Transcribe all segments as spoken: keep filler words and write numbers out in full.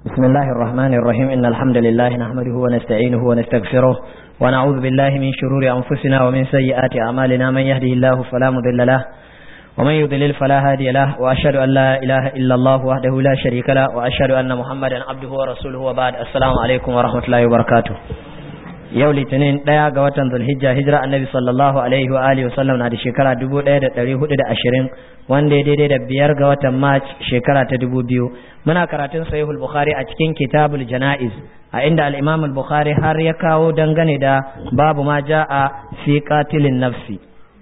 بسم الله الرحمن الرحيم إن الحمد لله نحمده ونستعينه ونستغفره ونعوذ بالله من شرور أنفسنا ومن سيئات أعمالنا من يهده الله فلا مضل له ومن يضلل فلا هادي له وأشهد أن لا إله إلا الله وحده لا شريك له وأشهد أن محمدا عبده ورسوله وبعد السلام عليكم ورحمة الله وبركاته. yau litinin ɗaya ga watan zulhijja hijira annabi sallallahu alaihi wa alihi wasallam na da shekara dubu ɗaya da ɗari hudu da ashirin wanda ya daidai da biyar ga watan march shekara ta dubu biyu muna karatun sahihul bukhari a cikin kitabul janaiz a inda al-imam al-bukhari har ya kawo dangane da babu ma ja'a fi qatilin nafsi.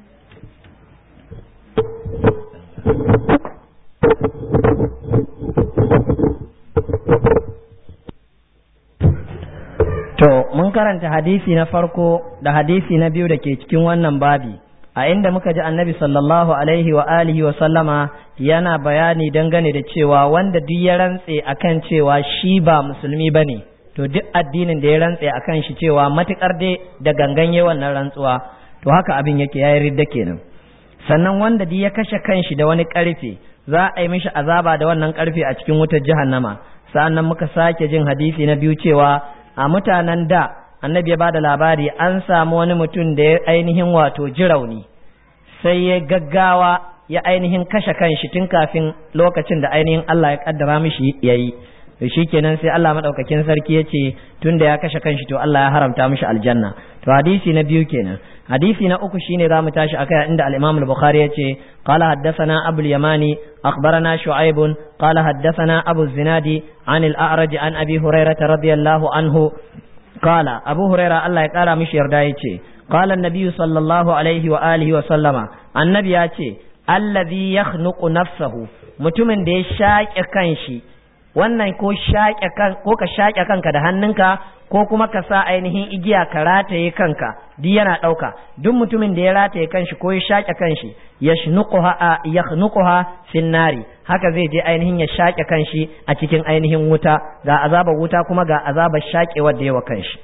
To, mun karanta hadisi na farko da hadisi na biyu da ke cikin wannan babi, a inda muka ji annabi sallallahu alaihi wa alihi wa sallama yana bayani dangane da cewa wanda duk ya rantse akan cewa shi ba musulmi ba ne, to duk addinin da ya rantse akan shi cewa matukar dai da ganganye wannan rantsuwa, to haka abin yake ya yi ridda kenan. Sannan wanda duk ya kashe kanshi da wani karfe, za a yi mishi azaba da wannan karfe a cikin wutar jahannama. Sa'annan muka sake jin hadisi na biyu cewa a mutanen da annabi ya bada labari an samu wani mutum da ya ainihin wato ji rauni sai ya gaggawa ya ainihin kashe kanshi tun kafin lokacin da ainihin Allah ya kaddara mishi yayi to shikenan sai Allah madaukakin sarki yace tunda ya kashe kanshi to Allah ya haramta mishi aljanna. To hadisi na biyu kenan. hadisi na uku shine zamu tashi akai inda al-Imam al-Bukhari yace qala haddathana Abu al-Yamani akhbarana Shu'aib qala haddathana Abu az-Zinadi an al-A'raj an Abi Hurairah radiyallahu anhu qala Abu Hurairah Allah ya kara mishi yarda yace qala an-nabiy sallallahu alaihi wa alihi wa sallama annabi yace alladhi yakhnuqu nafsahu mutumin da ya shaƙe kanshi wannan ko shaƙe kan ko ka shaƙe kanka da hannunka ko kuma ka sa ainihin igiya ka rataye kanka duk yana ɗauka. Duk mutumin da ya rataye kanshi ko ya shaƙe kanshi yashnuquha yakhnuquha fin nari haka zai je ainihin ya shaƙe kanshi a cikin ainihin wuta, ga azabar wuta kuma ga azabar shaƙewar da yawa kanshi.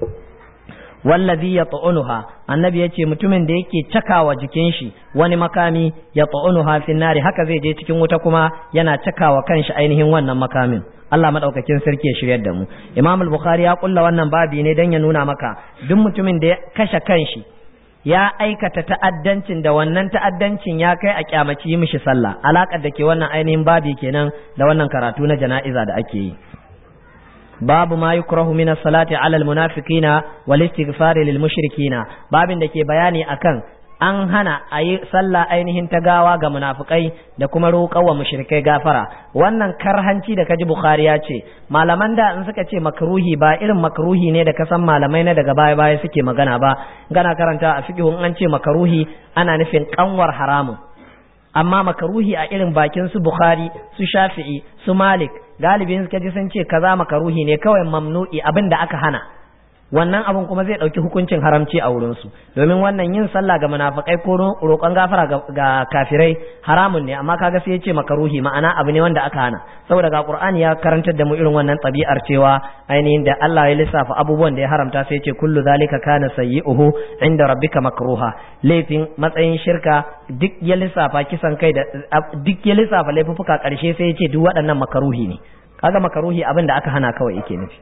wallazi yat'unuha annabi yace mutumin da yake cakawa jikin shi wani makami yat'unuha fin nari haka zai je cikin wuta kuma yana cakawa kanshi ainihin wannan makamin. Allah madaukakin sarki ya shiryar da mu. Imam al-Bukhari ya kulla wannan babi ne dan ya nuna maka duk mutumin da ya kashe kanshi ya aikata ta'addancin da wannan ta'addancin ya kai a kyamaci yi mishi sallah. Alakar da ke wannan ainihin babi kenan da wannan karatu na jana'iza da ake yi. babu ma yukrahu min as-salati 'ala al-munafiqina wal istighfar lil mushrikina babin da ke bayani akan an hana ayi sallah ainihin ta gawa ga munafikai da kuma roƙawa mushrikai gafara. Wannan karhanci da kaji Bukhari ya ce malaman da in suka ce makruhi ba irin makruhi ne da kasan malamai na daga baya baya suke magana ba. Gana karanta a fiqhun an ce makruhi ana nufin kanwar haramun, amma makruhi a irin bakin su Bukhari su Shafi'i su Malik galibin suka ji sun ce kaza makaruhi ne kawai mamnu'i abin da aka hana, wannan abin kuma zai dauki hukuncin haramci a wurin su domin wannan yin sallah ga munafikai ko roƙon gafara ga kafirai haramun ne, amma kaga sai ya ce makaruhi ma'ana abu ne wanda aka hana saboda ga Qur'ani ya karantar da mu irin wannan tabi'ar cewa ainihin da Allah ya lissafa abubuwan da ya haramta sai ya ce kullu zalika kana sayyi'uhu inda rabbika makruha. Laifin matsayin shirka duk ya lissafa kisan kai da duk ya lissafa laifuffuka karshe sai ya ce duk waɗannan makaruhi ne. Kaga makaruhi abin da aka hana kawai yake nufi.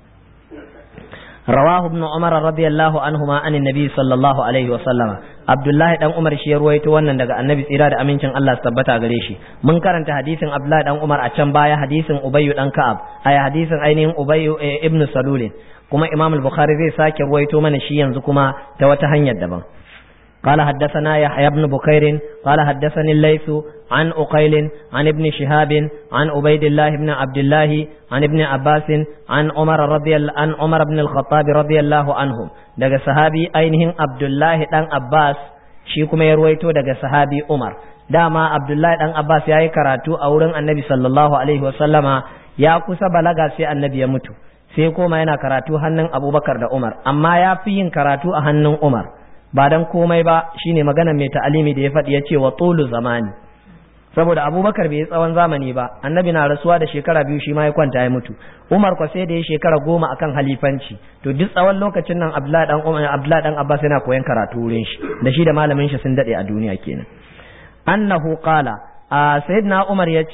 رواه ابن عمر رضي الله عنهما عن النبي صلى الله عليه وسلم عبد الله dan Umar shi ya ruwaito wannan daga annabi tsira da amincin Allah su tabbata gare shi. Mun karanta hadisin Abdullah dan Umar a can baya, hadisin Ubay dan Ka'ab ay hadisin ainihin Ubay ibn Salul, kuma Imam al-Bukhari zai sake ruwaito mana shi yanzu kuma ta wata hanyar daban. قال حدثنا يحيى بن بكير قال حدثني الليث عن أقيل عن ابن شهاب عن عبيد الله بن عبد الله عن ابن عباس عن عمر رضي الله عن عمر بن الخطاب رضي الله عنهم daga sahabi ainihin Abdullahi dan Abbas shi kuma ya ruwaito daga sahabi Umar. Dama Abdullahi dan Abbas yayi karatu a wurin Annabi sallallahu alaihi wasallama, ya kusa balaga sai Annabi ya mutu sai koma yana karatu hannun Abubakar da Umar, amma ya fi yin karatu a hannun Umar ba dan komai ba shine maganar mai ta'alimi da ya faɗi ya ce wa tulu zamani, saboda Abubakar bai yi tsawon zamani ba, Annabi na rasuwa da shekara biyu shi ma ya kwanta ya mutu. Umar kwa sai da ya shekara goma akan halifanci, to duk tsawon lokacin nan Abdullahi dan Umar Abdullahi dan Abbas yana koyon karatu wurin shi da shi da malamin shi sun dade a duniya kenan. Annahu qala sayyidina Umar yace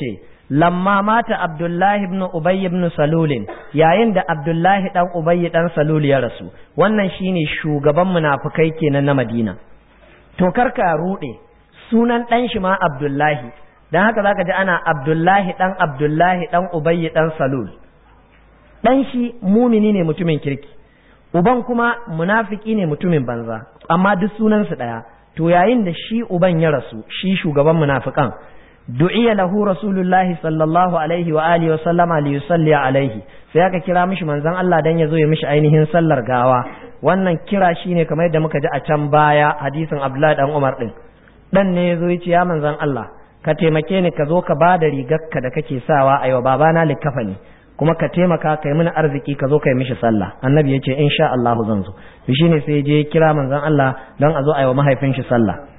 lamma mata Abdullahi ibn Ubay ibn Salul yayin da Abdullahi dan Ubay dan Salul ya rasu wannan shine shugaban munafikai kenan na Madina to karka rude sunan dan shi ma Abdullahi dan haka zaka ji ana Abdullahi dan Abdullahi dan Ubay dan Salul dan shi mumini ne mutumin kirki uban kuma munafiki ne mutumin banza amma duk sunan su daya to yayin da shi uban ya rasu shi shugaban munafikan du'iya lahu rasulullahi sallallahu alaihi wa alihi wa sallama li yusalli alaihi sai aka kira mishi manzon Allah dan yazo ya mishi ainihin sallar gawa wannan kira shine kamar yadda muka ji a can baya hadisin Abdullahi dan Umar din dan ne yazo yace ya manzon Allah ka taimake ni ka zo ka bada rigarka da kake sawa ayo babana likafani kuma ka taimaka kai mini arziki ka zo kai mishi sallah annabi yace insha Allah zan zo to shine sai je kira manzon Allah dan a zo ayo mahaifin shi sallah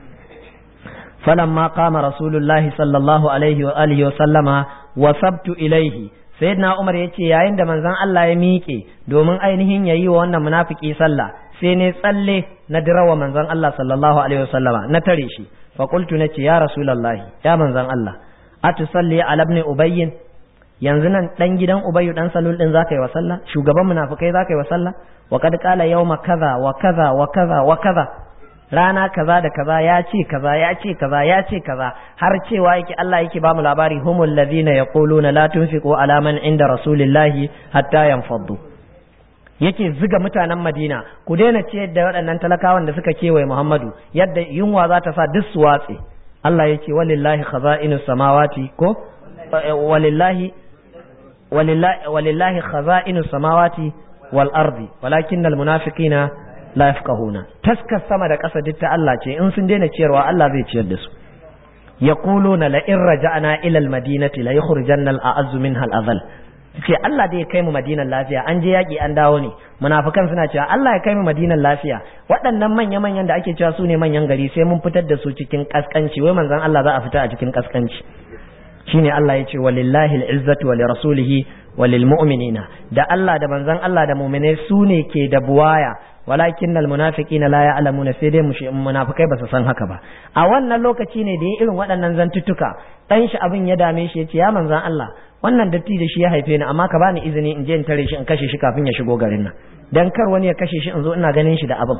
فلما قام رسول الله صلى الله عليه وآله وسلم وثبت إليه سيدنا عمر yace yayin da manzon Allah ya miƙe domin ainihin yayi wa wannan munafiki sallah sai ne tsalle na dirawa manzon Allah sallallahu alaihi wasallama na tare shi fa qultu nace ya rasulullahi ya manzon Allah atusalli ala ibn ubay yanzu nan dan gidan ubayyu dan salul din zaka yi wa sallah shugaban munafikai zaka yi wa sallah wa kad qala yawma kaza wa kaza wa kaza wa kaza rana kaza da kaza ya ce kaza ya ce kaza ya ce kaza har cewa yake Allah yake ba mu labari humul ladina yaquluna la tunfiqu ala man inda rasulillahi hatta yanfaddu yake ziga mutanen Madina ku daina ce da waɗannan talakawan da suka kewaye Muhammadu yadda yunwa za ta sa duk su watse Allah yake walillahi khaza'inus samawati ko walillahi walillahi walillahi khaza'inus samawati wal ardi walakinnal munafiqina la yafqahuna taskar sama da ƙasa duk ta Allah ce in sun daina ciyarwa Allah zai ciyar da su yaquluna la in raja'na ila al-madinati la yukhrijanna al-a'azzu minha al-adhall ce Allah da ya kai mu Madinan lafiya an je yaki an dawo ne munafikan suna cewa Allah ya kai mu Madinan lafiya waɗannan manya manyan da ake cewa su ne manyan gari sai mun fitar da su cikin kaskanci wai manzon Allah za a fita a cikin kaskanci shine Allah ya ce walillahi al-izzatu wa lirasulihi wa lilmu'minina da Allah da manzon Allah da mu'minai su ne ke da buwaya walakin almunafiqina la ya'lamuna sai dai munafikai ba su san haka ba a wannan lokaci ne da ya irin waɗannan zantuttuka dan shi abin ya dame shi yace ya manzon Allah wannan datti da shi ya haife ni amma ka bani izini in je in tare shi in kashe shi kafin ya shigo garin nan dan kar wani ya kashe shi in zo ina ganin shi da abin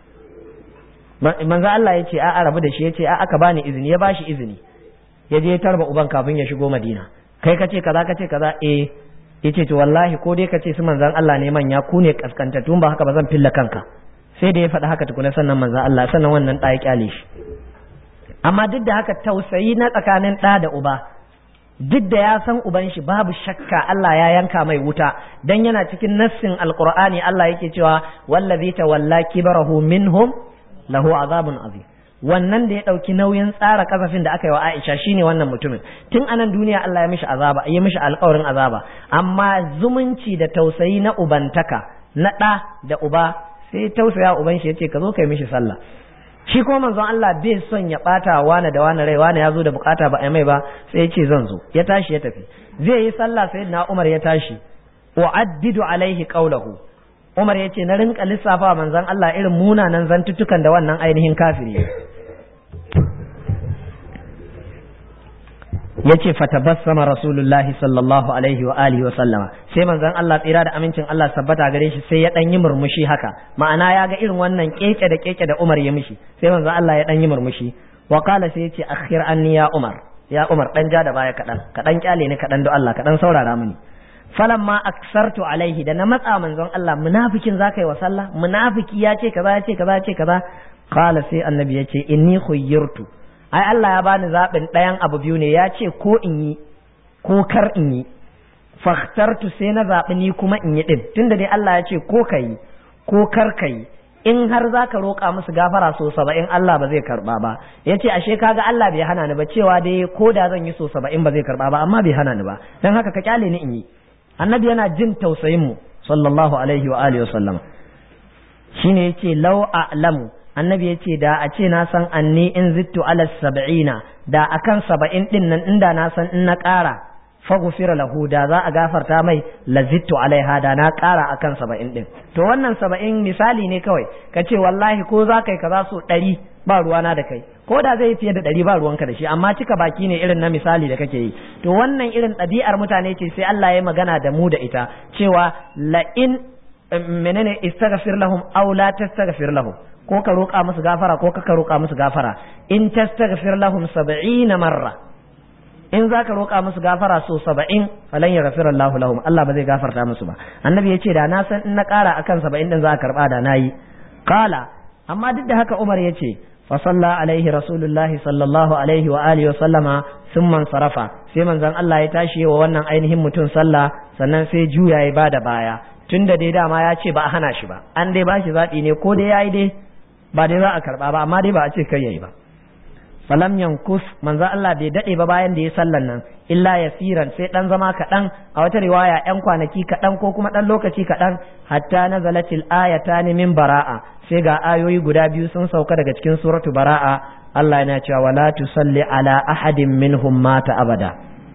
manzon Allah yace a rabu da shi yace a aka bani izini ya bashi izini ya je ya tarba uban kafin ya shigo Madina kai kace kaza kace kaza eh yace to wallahi ko dai kace su manzon Allah ne manya ku ne kaskantatun ba haka ba zan filla kanka sai da ya faɗi haka tukuna sannan manzon Allah sannan wannan ɗa ya kyale shi amma duk da haka tausayi na tsakanin ɗa da uba duk da ya san uban shi babu shakka Allah ya yanka mai wuta dan yana cikin nassin alqur'ani Allah yake cewa wallazi tawalla kibarahu minhum lahu azabun azim wannan da ya ɗauki nauyin tsara kasafin da aka yi wa Aisha shine wannan mutumin tun anan duniya Allah ya mishi azaba ya mishi alƙawarin azaba amma zumunci da tausayi na ubantaka na ɗa da uba sai tausaya uban shi yace ka zo kai mishi sallah shi kuma manzon Allah bai son ya bata wani da wani rai wani ya zo da bukata ba a mai ba sai ya ce zan zo ya tashi ya tafi zai yi sallah sayyidina Umar ya tashi uaddidu alaihi qawluhu Umar ya ce na rinka lissafa manzon Allah irin munanan zantuttukan da wannan ainihin kafiri yace fatabassama rasulullahi sallallahu alaihi wa alihi wa sallama sai manzon Allah tsira da amincin Allah sabbata gare shi sai ya dan yi murmushi haka ma'ana ya ga irin wannan keke da keke da Umar ya mishi sai manzon Allah ya dan yi murmushi wa qala sai yace akhir anni ya Umar ya Umar dan ja da baya kadan kadan kyale ni kadan do Allah kadan saurara mini falamma aksartu alaihi da na matsa manzon Allah munafikin zaka yi wa sallah munafiki ya ce kaza ya ce kaza ya ce kaza qala sai annabi ya ce inni khuyyirtu ai Allah ya bani zaɓin ɗayan abu biyu ne ya ce ko in yi ko kar in yi fakhtartu sai na zaɓi ni kuma in yi ɗin tunda dai Allah ya ce ko ka yi ko kar ka yi in har za ka roƙa musu gafara so saba'in Allah ba zai karɓa ba ya ce ashe kaga Allah bai hana ni ba cewa dai ko da zan yi so saba'in ba zai karɓa ba amma bai hana ni ba don haka ka kyale ni in yi annabi yana jin tausayin mu sallallahu alaihi wa alihi wa sallam shine yace law a'lamu annabi ya ce da a ce na san anni in zittu ala sab'ina da akan saba'in din nan inda na san in na ƙara faghfira lahu da za a gafarta mai lazittu alaiha da na ƙara akan saba'in din to wannan saba'in misali ne kawai kace wallahi ko za kai kaza so ɗari ba ruwana da kai ko da zai fiye da ɗari ba ruwanka da shi amma cika baki ne irin na misali da kake yi to wannan irin ɗabi'ar mutane ce sai Allah ya magana da mu da ita cewa la in menene istaghfir lahum aw la tastaghfir lahum ko ka roƙa musu gafara ko ka roƙa musu gafara in tastaghfir lahum sab'ina marra in zaka roƙa musu gafara so saba'in falan yaghfir Allahu lahum Allah ba zai gafarta musu ba annabi yace da na san in na ƙara akan saba'in din za a karba da nayi qala amma duk da haka Umar yace fa salla alaihi rasulullahi sallallahu alaihi wa alihi wa sallama thumma sarafa sai manzon Allah ya tashi wa wannan ainihin mutum sallah sannan sai juya ya bada baya tunda dai dama ya ce ba a hana shi ba an dai ba shi zaɓi ne ko dai yayi dai ba dai za a karɓa ba amma dai ba a ce kai yayi ba falam yankus manzo Allah bai dade ba bayan da ya sallan nan illa yasiran sai dan zama kaɗan a wata riwaya yan kwanaki kaɗan ko kuma dan lokaci kaɗan hatta nazalatil ayatani min bara'a sai ga ayoyi guda biyu sun sauka daga cikin suratu bara'a Allah yana cewa wala tusalli ala ahadin minhum mata abada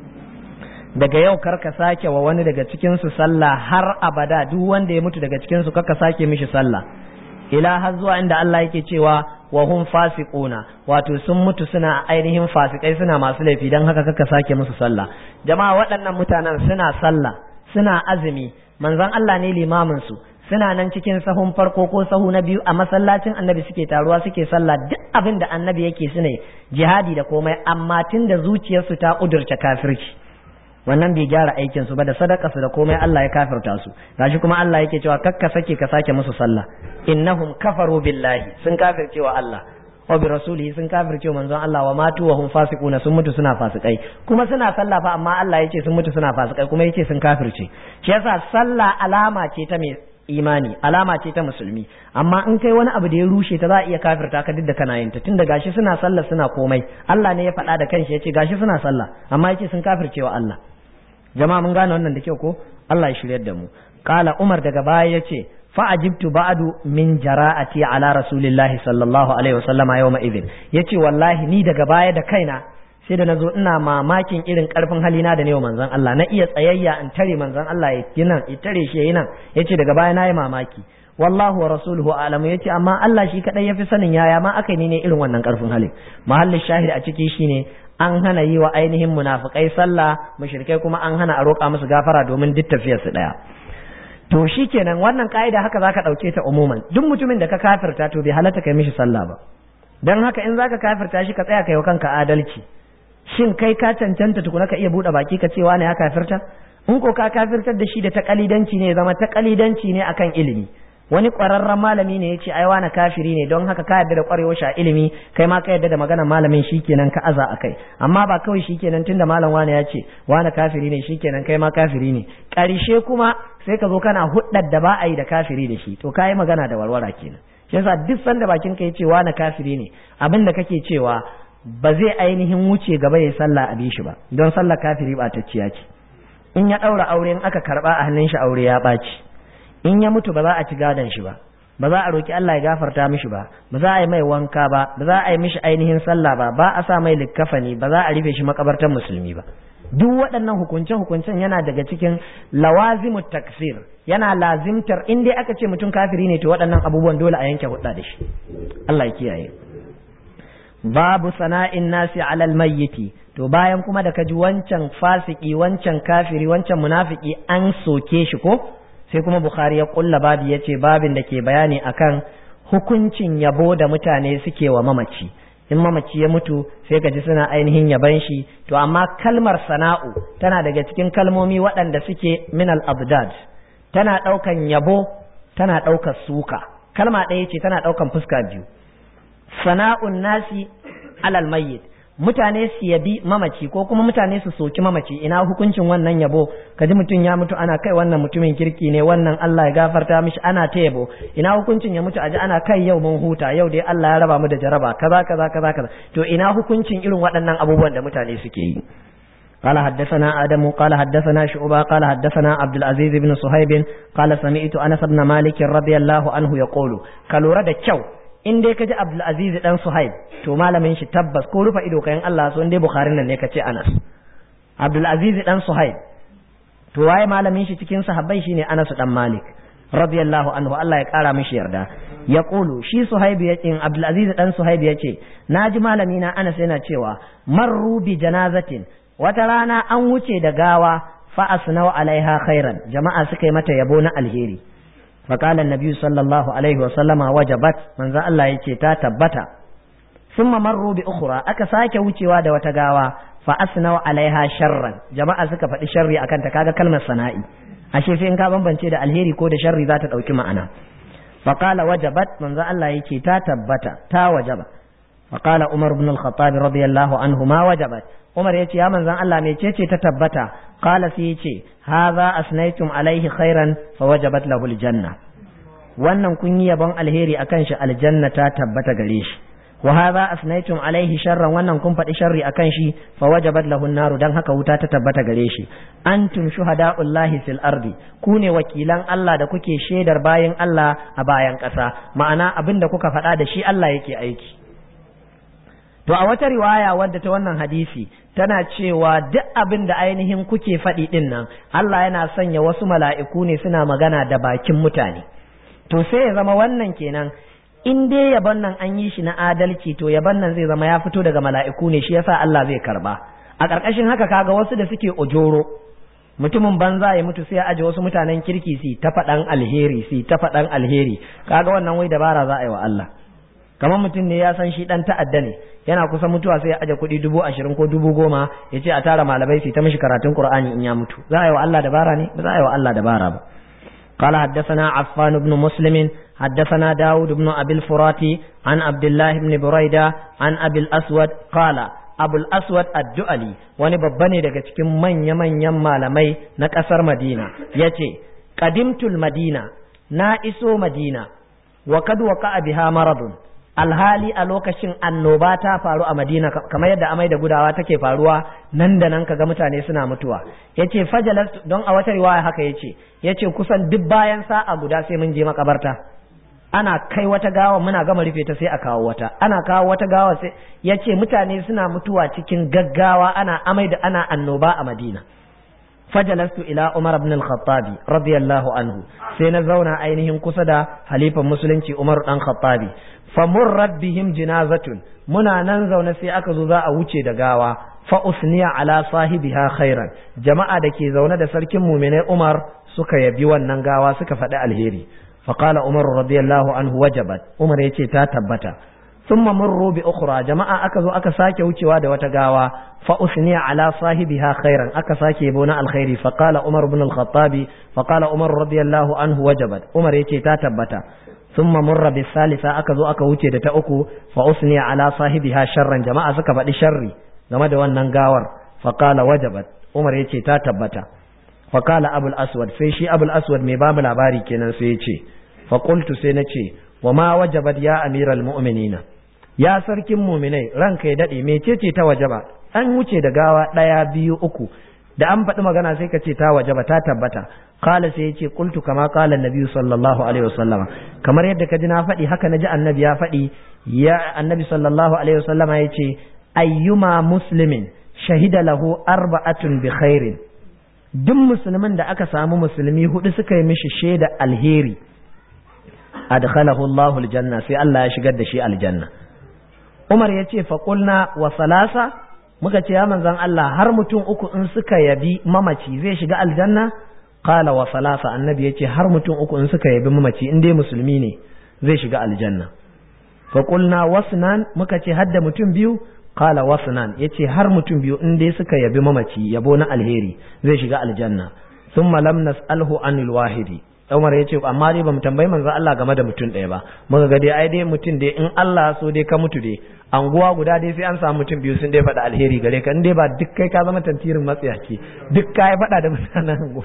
daga yau karka sake wa wani daga cikin su sallah har abada duk wanda ya mutu daga cikin su karka sake mishi sallah ila har zuwa inda Allah yake cewa wa hum fasiquna wato sun mutu suna ainihin fasikai suna masu laifi dan haka karka sake musu sallah jama'a waɗannan mutanen suna sallah suna azumi manzon Allah ne limamin su suna nan cikin sahun farko ko sahu na biyu a masallacin annabi suke taruwa suke sallah duk abin da annabi yake su ne jihadi da komai amma tun da zuciyarsu ta kudurce kafirci wannan bai gyara aikin su ba da sadaka su da komai Allah ya kafirta su gashi kuma Allah yake cewa kakka sake ka sake musu sallah innahum kafaru billahi sun kafirce wa Allah wa bi rasulihi sun kafirce manzon Allah wa matu wa hum fasiquna sun mutu suna fasikai kuma suna sallah fa amma Allah yace sun mutu suna fasikai kuma yace sun kafirce shi yasa sallah alama ce ta mai imani alama ce ta musulmi amma in kai wani abu da ya rushe ta za a iya kafirta ka duk da kana yin ta tunda gashi suna sallah suna komai Allah ne ya faɗa da kanshi yace gashi suna sallah amma yace sun kafirce wa Allah jama'a mun gane wannan da kyau ko Allah ya shiryar da mu qala Umar daga baya yace fa ajibtu ba'du min jara'ati ala rasulillahi sallallahu alaihi wasallama yawma idhin yace wallahi ni daga baya da kaina sai da nazo ina mamakin irin karfin halina da ne wa manzon Allah na iya tsayayya in tare manzon Allah ya yi nan ya tare shi yayin nan yace daga baya nayi mamaki wallahu wa rasuluhu a'lamu yace amma Allah shi kadai yafi sanin yaya ma akai ne irin wannan karfin halin mahallin shahid a ciki shine an hana yi wa ainihin munafikai sallah mushrikai kuma an hana a roƙa musu gafara domin duk tafiyar su daya to shikenan wannan kaida haka zaka dauke ta umuman duk mutumin da ka kafirta to bai halatta kai mishi sallah ba dan haka in zaka kafirta shi ka tsaya kai wa kanka adalci shin kai ka cancanta tukuna ka iya bude baki ka ce wani ya kafirta in ko ka kafirtar da shi da takalidanci ne zama takalidanci ne akan ilimi wani ƙwararren malami ne yace ai wani kafiri ne don haka ka yarda da ƙwarewar shi a ilimi kai ma ka yarda da maganar malamin shikenan ka aza akai amma ba kawai shikenan tunda malam wani ya ce wani kafiri ne shikenan kai ma kafiri ne ƙarshe kuma sai ka zo kana huddar da ba a yi da kafiri da shi to kai magana da warwara kenan shi yasa duk sanda bakin ka yace wani kafiri ne abin da kake cewa ba zai ainihin wuce gaba ya sallah a bishi ba don sallah kafiri ba ta ciya ce in ya daura aure in aka karba a hannun shi aure ya baci in ya mutu ba za a ci gadon shi ba ba za a roki Allah ya gafarta mishi ba ba za a yi mai wanka ba ba za a yi mishi ainihin sallah ba ba a sa mai likkafani ba za a rufe shi makabartar musulmi ba duk waɗannan hukunce hukuncen yana daga cikin lawazimut takfir yana lazimtar in dai aka ce mutum kafiri ne to waɗannan abubuwan dole a yanke hudda da shi Allah ya kiyaye babu sana'in nasi alal mayyiti to bayan kuma da kaji wancan fasiki wancan kafiri wancan munafiki an soke shi ko sai kuma Bukhari ya kulla babu yace babin da ke bayani akan hukuncin yabo da mutane suke wa mamaci in mamaci ya mutu sai ka ji suna ainihin yaban shi to amma kalmar sana'u tana daga cikin kalmomi waɗanda suke min al-abdad tana ɗaukan yabo tana ɗaukar suka kalma ɗaya ce tana ɗaukan fuska biyu sana'un nasi alal mayyit mutane su yabi mamaci ko kuma mutane su soki mamaci ina hukuncin wannan yabo kaji mutum ya mutu ana kai wannan mutumin kirki ne wannan Allah ya gafarta mishi ana ta yabo ina hukuncin ya mutu aji ana kai yau mun huta yau dai Allah ya raba mu da jaraba kaza kaza kaza kaza to ina hukuncin irin waɗannan abubuwan da mutane suke yi قال حدثنا آدم قال حدثنا شعبة قال حدثنا عبد العزيز بن صهيب قال سمعت أنس بن مالك رضي الله عنه يقول كالورة كيو in dai kaji Abdul Aziz dan Suhaib to malamin shi tabbas ko rufa ido kayan Allah so in dai Bukhari nan ne kace Anas Abdul Aziz dan Suhaib to waye malamin shi cikin sahabbai shine Anas dan Malik radiyallahu anhu Allah ya kara mishi yarda ya kulu shi Suhaib yace Abdul Aziz dan Suhaib yace naji malami na Anas yana cewa marru bi janazatin wata rana an wuce da gawa fa asnau alaiha khairan jama'a suka yi mata yabo na alheri fa qala annabi sallallahu alaihi wa sallama wajabat manzo Allah yace ta tabbata thumma marru bi ukhra aka sake wucewa da wata gawa fa asnau alaiha sharran jama'a suka faɗi sharri akan ta kaga kalmar sana'i ashe sai in ka bambance da alheri ko da sharri za ta dauki ma'ana fa qala wajabat manzo Allah yace ta tabbata ta wajaba fa qala Umar ibn al-Khattab radiyallahu anhu ma wajabat Umar yace ya manzon Allah mecece ta tabbata qala sai yace hadha asnaytum alaihi khairan fa wajabat lahu al-janna wannan kun yi yabon alheri akan shi aljanna ta tabbata gare shi wa hadha asnaytum alaihi sharran wannan kun faɗi sharri akan shi fa wajabat lahu an-nar dan haka wuta ta tabbata gare shi antum shuhada'ullahi fil ardi ku ne wakilan Allah da kuke shaidar bayin Allah a bayan ƙasa ma'ana abinda kuka faɗa da shi Allah yake aiki to a wata riwaya wadda ta wannan hadisi tana cewa duk abin da ainihin kuke faɗi din nan Allah yana sanya wasu mala'iku ne suna magana da bakin mutane to sai ya zama wannan kenan in dai yaban nan an yi shi na adalci to yaban nan zai zama ya fito daga mala'iku ne shi yasa Allah zai karba a ƙarƙashin haka kaga wasu da suke ojoro mutumin banza ya mutu sai ya aje wasu mutanen kirki su ta faɗan alheri su ta faɗan alheri kaga wannan wai dabara za a yi wa Allah kamar mutum ne ya san shi dan ta'adda ne yana kusa mutuwa sai ya aje kuɗi dubu ashirin ko dubu goma ya ce a tara malamai su ta mishi karatun Qur'ani in ya mutu za a yi wa Allah dabara ne ba za a yi wa Allah dabara ba قال حدثنا عفان بن مسلم حدثنا داود بن أبي الفرات عن عبد الله بن بريدة عن أبي الأسود قال أبو الأسود الدؤلي wani babba ne daga cikin manya-manyan malamai na ƙasar Madina yace qadimtul Madina na iso Madina wa kad waqa'a biha maradun alhali a lokacin annoba ta faru a Madina kamar yadda amai da gudawa take faruwa nan da nan kaga mutane suna mutuwa yace fajalat don a wata riwaya haka yace yace kusan duk bayan sa'a guda sai mun je makabarta ana kai wata gawa muna gama rufe ta sai a kawo wata ana kawo wata gawa sai yace mutane suna mutuwa cikin gaggawa ana amai da ana annoba a Madina fajalastu ila Umar ibn al-Khattab radiyallahu anhu sai na zauna ainihin kusa da halifan musulunci Umar dan Khattabi famurrat bihim jinazatun muna nan zaune sai aka zo za a wuce da gawa fa usniya ala sahibiha khairan jama'a da ke zaune da sarkin mu'minai Umar suka yabi wannan gawa suka faɗi alheri fa qala Umar radiyallahu anhu wajabat Umar yace ta tabbata thumma murru bi ukhra jama'a aka zo aka sake wucewa da wata gawa fa usniya ala sahibiha khairan aka sake yabo na alkhairi fa qala Umar ibn al-Khattab fa qala Umar radiyallahu anhu wajabat Umar yace ta tabbata thumma murra bis salisa aka zo aka wuce da ta uku fa usniya ala sahibiha sharran jama'a suka faɗi sharri game da wannan gawar fa qala wajabat Umar yace ta tabbata fa qala Abul Aswad sai shi Abul Aswad mai babu labari kenan sai yace fa qultu sai nace wa ma wajabat ya amiral mu'minina ya sarkin mu'minai ranka ya dade mecece ta wajaba an wuce da gawa daya biyu uku da an faɗi magana sai ka ce ta wajaba ta tabbata qala sai yace qultu kama qala annabi sallallahu alaihi wasallama kamar yadda ka ji na faɗi haka naji annabi ya faɗi ya annabi sallallahu alaihi wasallama yace ayyuma muslimin shahida lahu arba'atun bi khairin duk musulmin da aka samu musulmi hudu suka yi mishi shaida alheri adkhalahu Allahu aljanna sai Allah ya shigar da shi aljanna Umar yace fa qulna wa salasa muka ce ya manzon Allah har mutum uku in suka yabi mamaci zai shiga aljanna qala wa salasa annabi yace har mutum uku in suka yabi mamaci in dai musulmi ne zai shiga aljanna fa qulna wasnan muka ce hadda mutum biyu qala wasnan yace har mutum biyu in dai suka yabi mamaci yabo na alheri zai shiga aljanna thumma lam nas'alhu anil wahidi Umar yace amma dai bamu tambayi manzon Allah game da mutum ɗaya ba muka ga dai ai dai mutum dai in Allah so dai ka mutu dai anguwa guda dai sai an samu mutum biyu sun dai faɗa alheri gare ka in dai ba duk kai ka zama tantirin matsiyaci duk kai faɗa da mutanen anguwa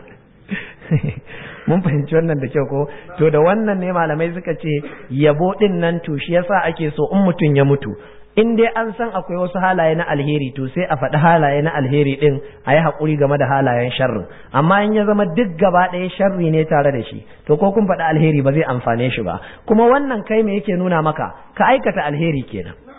mun fahimci wannan da kyau ko to da wannan ne malamai suka ce yabo din nan to shi yasa ake so in mutum ya mutu in dai an san akwai wasu halaye na alheri to sai a faɗi halaye na alheri din a yi haƙuri game da halayen sharrin amma in ya zama duk gaba ɗaya sharri ne tare da shi to ko kun faɗi alheri ba zai amfane shi ba kuma wannan kai me yake nuna maka ka aikata alheri kenan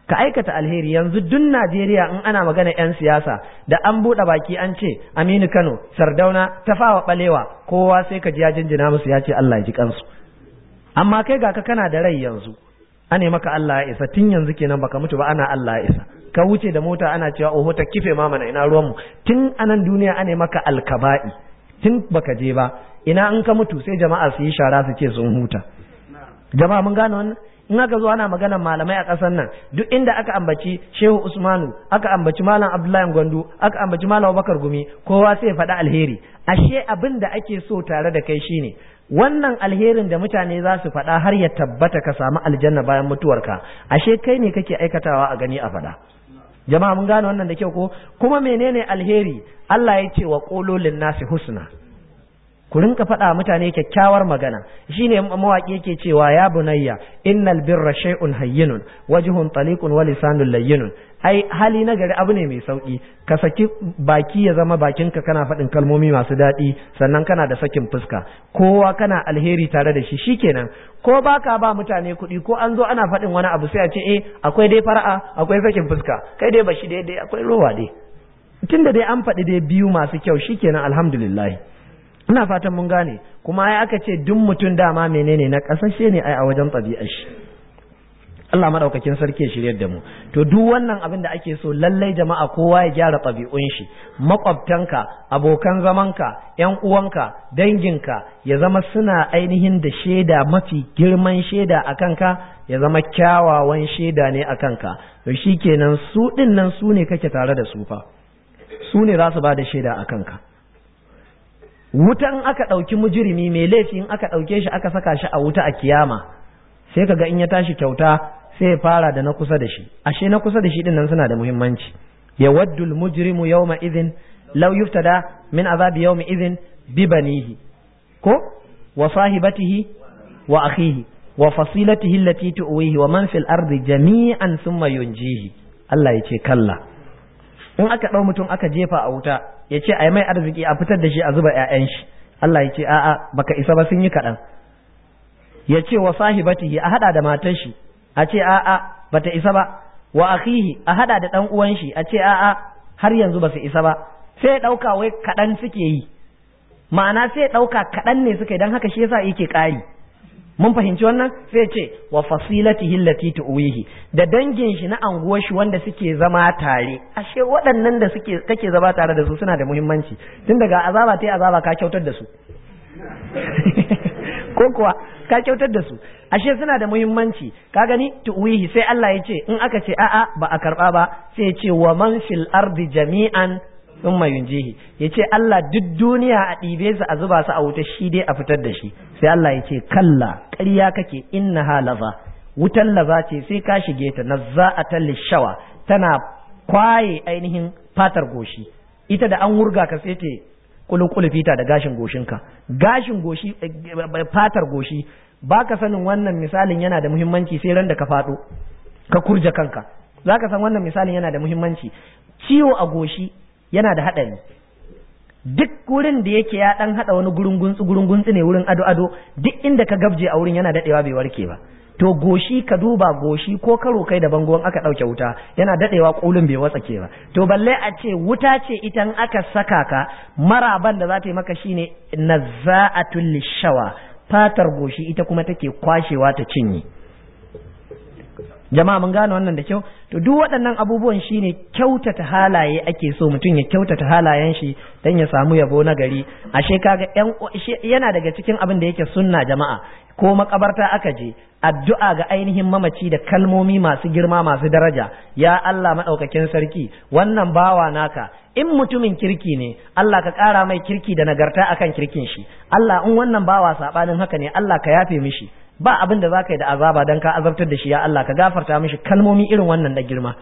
ka aikata alheri. Yanzu duk Najeriya in ana magana yan siyasa da an buɗe baki an ce Aminu Kano, Sardauna, Tafawa Balewa, kowa sai ka ji ya jinjina musu ya ce Allah ya ji kansu. Amma kai ga ka kana da rai yanzu, ane maka Allah ya isa, tun yanzu kenan baka mutu ba ana Allah ya isa. Ka wuce da mota ana cewa oho ta kife ma mana ina ruwan mu, tun anan duniya ane maka alkaba'i, tun baka je ba, ina in ka mutu sai jama'a su yi shara su ce sun huta. Jama'a mun gane wannan? In aka zo ana maganar malamai a ƙasar nan, duk inda aka ambaci Shehu Usmanu, aka ambaci Malam Abdullahi Gwandu, aka ambaci Malam Abubakar Gumi, kowa sai ya faɗi alheri. Ashe abin da ake so tare da kai shine wannan alherin da mutane za su faɗa har ya tabbata ka samu aljanna bayan mutuwarka, ashe kai ne kake aikatawa a gani a faɗa. Jama'a mun gane wannan da kyau ko? Kuma menene alheri? Allah ya ce wa qulu lin nasi husna. Ku rinka faɗa mutane kyakkyawar magana. Shine mawaki yake cewa ya bunayya innal birra shay'un hayyinun wajhun taliqun wa lisanun layyinun. Ai hali na gari abu ne mai sauki, ka saki baki ya zama bakinka kana faɗin kalmomi masu daɗi, sannan kana da sakin fuska, kowa kana alheri tare da shi, shikenan. Ko baka ba mutane kuɗi, ko an zo ana faɗin wani abu sai a ce eh akwai dai fara'a, akwai sakin fuska, kai dai bashi dai dai akwai rowa dai. Tunda dai an faɗi dai biyu masu kyau, shikenan alhamdulillah. Ina fatan mun gane. Kuma ai aka ce duk mutum dama menene na kasashe ne ai a wajen ɗabi'ar shi. Allah madaukakin sarki ya shiryar da mu. To duk wannan abin da ake so lallai jama'a kowa ya gyara ɗabi'un shi, makwabtanka, abokan zamanka, ƴan uwanka, danginka ya zama suna ainihin da shaida, mafi girman shaida a kanka ya zama kyawawan shaida ne a kanka. To shikenan su ɗin nan su ne kake tare da su fa, su ne za su ba da shaida a kanka. Wuta in aka ɗauki mujirimi mai laifi, in aka ɗauke shi aka saka shi a wuta a kiyama, sai kaga in ya tashi kyauta sai ya fara da na kusa da shi. Ashe na kusa da shi din nan suna da muhimmanci. Ya waddul mujrimu yawma idhin law yuftada min azabi yawmi idhin bi banihi ko wa sahibatihi wa akhihi wa fasilatihi allati tuwihi wa man fil ardi jami'an thumma yunjihi. Allah yace kalla. In aka ɗau mutum aka jefa a wuta, ya ce a yi mai arziki a fitar da shi a zuba ‘ya'yan shi, Allah ya ce a'a baka isa ba, sun yi kaɗan. Ya ce wa sahibatihi a haɗa da matar shi, a ce a'a bata isa ba, wa akhihi a haɗa da ɗan uwan shi, a ce a'a har yanzu ba su isa ba. Sai ya ɗauka wai kaɗan suke yi, ma'ana sai ya ɗauka kaɗan ne suke, don haka shi yasa yake ƙari. Mun fahimci wannan? Sai ce wa fasilatihi allati tuwihi, da dangin shi na anguwar shi wanda suke zama tare. Ashe waɗannan da suke kake zama tare da su suna da muhimmanci. Tun daga azaba tai azaba ka kyautar da su. Ko kuwa ka kyautar da su. Ashe suna da muhimmanci. Ka gani tuwihi, sai Allah ya ce in aka ce a'a ba a karba ba, sai ya ce wa man fil ardi jami'an thumma yunjihi. Yace Allah duk duniya a ɗibe su a zuba su a wuta, shi dai a fitar da shi. Sai Allah ya ce kalla, ƙarya kake, innaha laza, wutan laza ce, sai ka shige ta, nazza'atan lishawa, tana kwaye ainihin fatar goshi. Ita da an wurga ka sai ce kulukulu fita da gashin goshinka, gashin goshi, fatar goshi. Baka sanin wannan misalin yana da muhimmanci sai ran da ka faɗo ka kurje kanka, zaka san wannan misalin yana da muhimmanci. Ciwo a goshi yana da haɗari. Duk wurin da yake ya ɗan haɗa wani gurin guntsu gurin guntsu ne, wurin ado ado, duk inda ka gabje a wurin yana daɗewa bai warke ba. To goshi, ka duba goshi ko karo kai da bangon aka ɗauke wuta yana daɗewa ƙulun bai watsake ba. To balle a ce wuta ce idan aka saka ka, maraban da za ta yi maka shine nazza'atul lishawa, fatar goshi ita kuma take kwashewa ta cinye. Jama'a mun gane wannan da kyau. To duk waɗannan abubuwan shine kyautata halaye ake so mutum ya kyautata halayen shi dan ya samu yabo na gari. Ashe kaga yan yana daga cikin abin da yake sunna jama'a, ko makabarta aka je addu'a ga ainihin mamaci da kalmomi masu girma masu daraja. Ya Allah madaukakin sarki, wannan bawa naka in mutumin kirki ne, Allah ka ƙara mai kirki da nagarta akan kirkin shi. Allah in wannan bawa sabanin haka ne, Allah ka yafe mishi. Ba abin da za ka yi da azaba don ka azabtar da shi, ya Allah ka gafarta mishi. Kalmomi irin wannan da girma.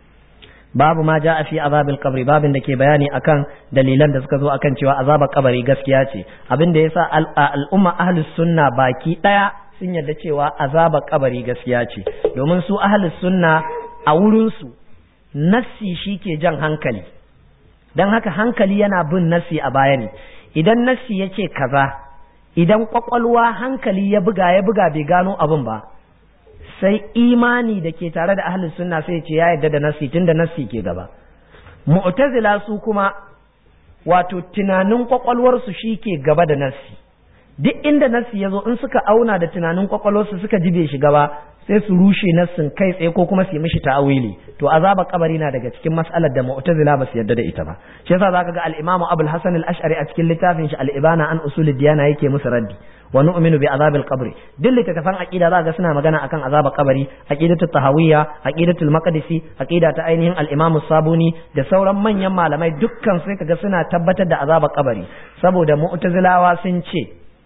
Babu ma ja a fi azabil kabri, babin da ke bayani akan dalilan da suka zo akan cewa azabar kabari gaskiya ce. Abin da yasa al'umma ahlus sunna baki daya sun yarda cewa azabar kabari gaskiya ce, domin su ahlus sunna a wurin su nassi shike jan hankali, dan haka hankali yana bin nassi a baya ne. Idan nassi yace kaza, idan kwakwalwa hankali ya buga ya buga bai gano abin ba, sai imani da ke tare da ahlus sunna sai ce ya yarda da nassi tunda nassi ke gaba. Mu'tazila su kuma wato tunanin kwakwalwarsu shi ke gaba da nassi, duk inda nassi ya zo in suka auna da tunanin kwakwalwarsu suka ji bai shiga ba sai su rushe nassin kai tsaye ko kuma su yi mishi ta'awili. To azaba kabari na daga cikin mas'alar da mu'tazila ba su yarda da ita ba. Shi yasa zaka ga al-Imam Abul Hasan al-Ash'ari a cikin littafin shi al-Ibana an usul ad-diyana yake musu raddi wa nu'minu bi azabil qabri. Duk littattafan aqida zaka ga suna magana akan azaba kabari, aqidatut tahawiyya, aqidatul maqdisi, aqida ta ainihin al-Imam Sabuni da sauran manyan malamai dukkan sai kaga suna tabbatar da azaba kabari, saboda mu'tazilawa sun ce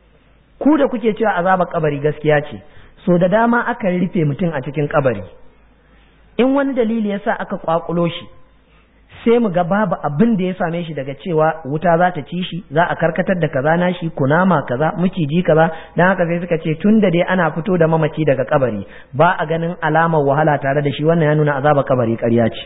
ku da kuke cewa azaba kabari gaskiya ce, so da dama aka rufe mutum a cikin kabari, in wani dalili yasa aka kwakulo shi sai mu ga babu abin da ya same shi daga cewa wuta za ta ci shi, za a karkatar da kaza na shi, kunama kaza, miciji kaza, dan haka sai suka ce tun da dai ana fito da mamaci daga kabari ba a ganin alamar wahala tare da shi, wannan ya nuna azaba kabari ƙarya ce.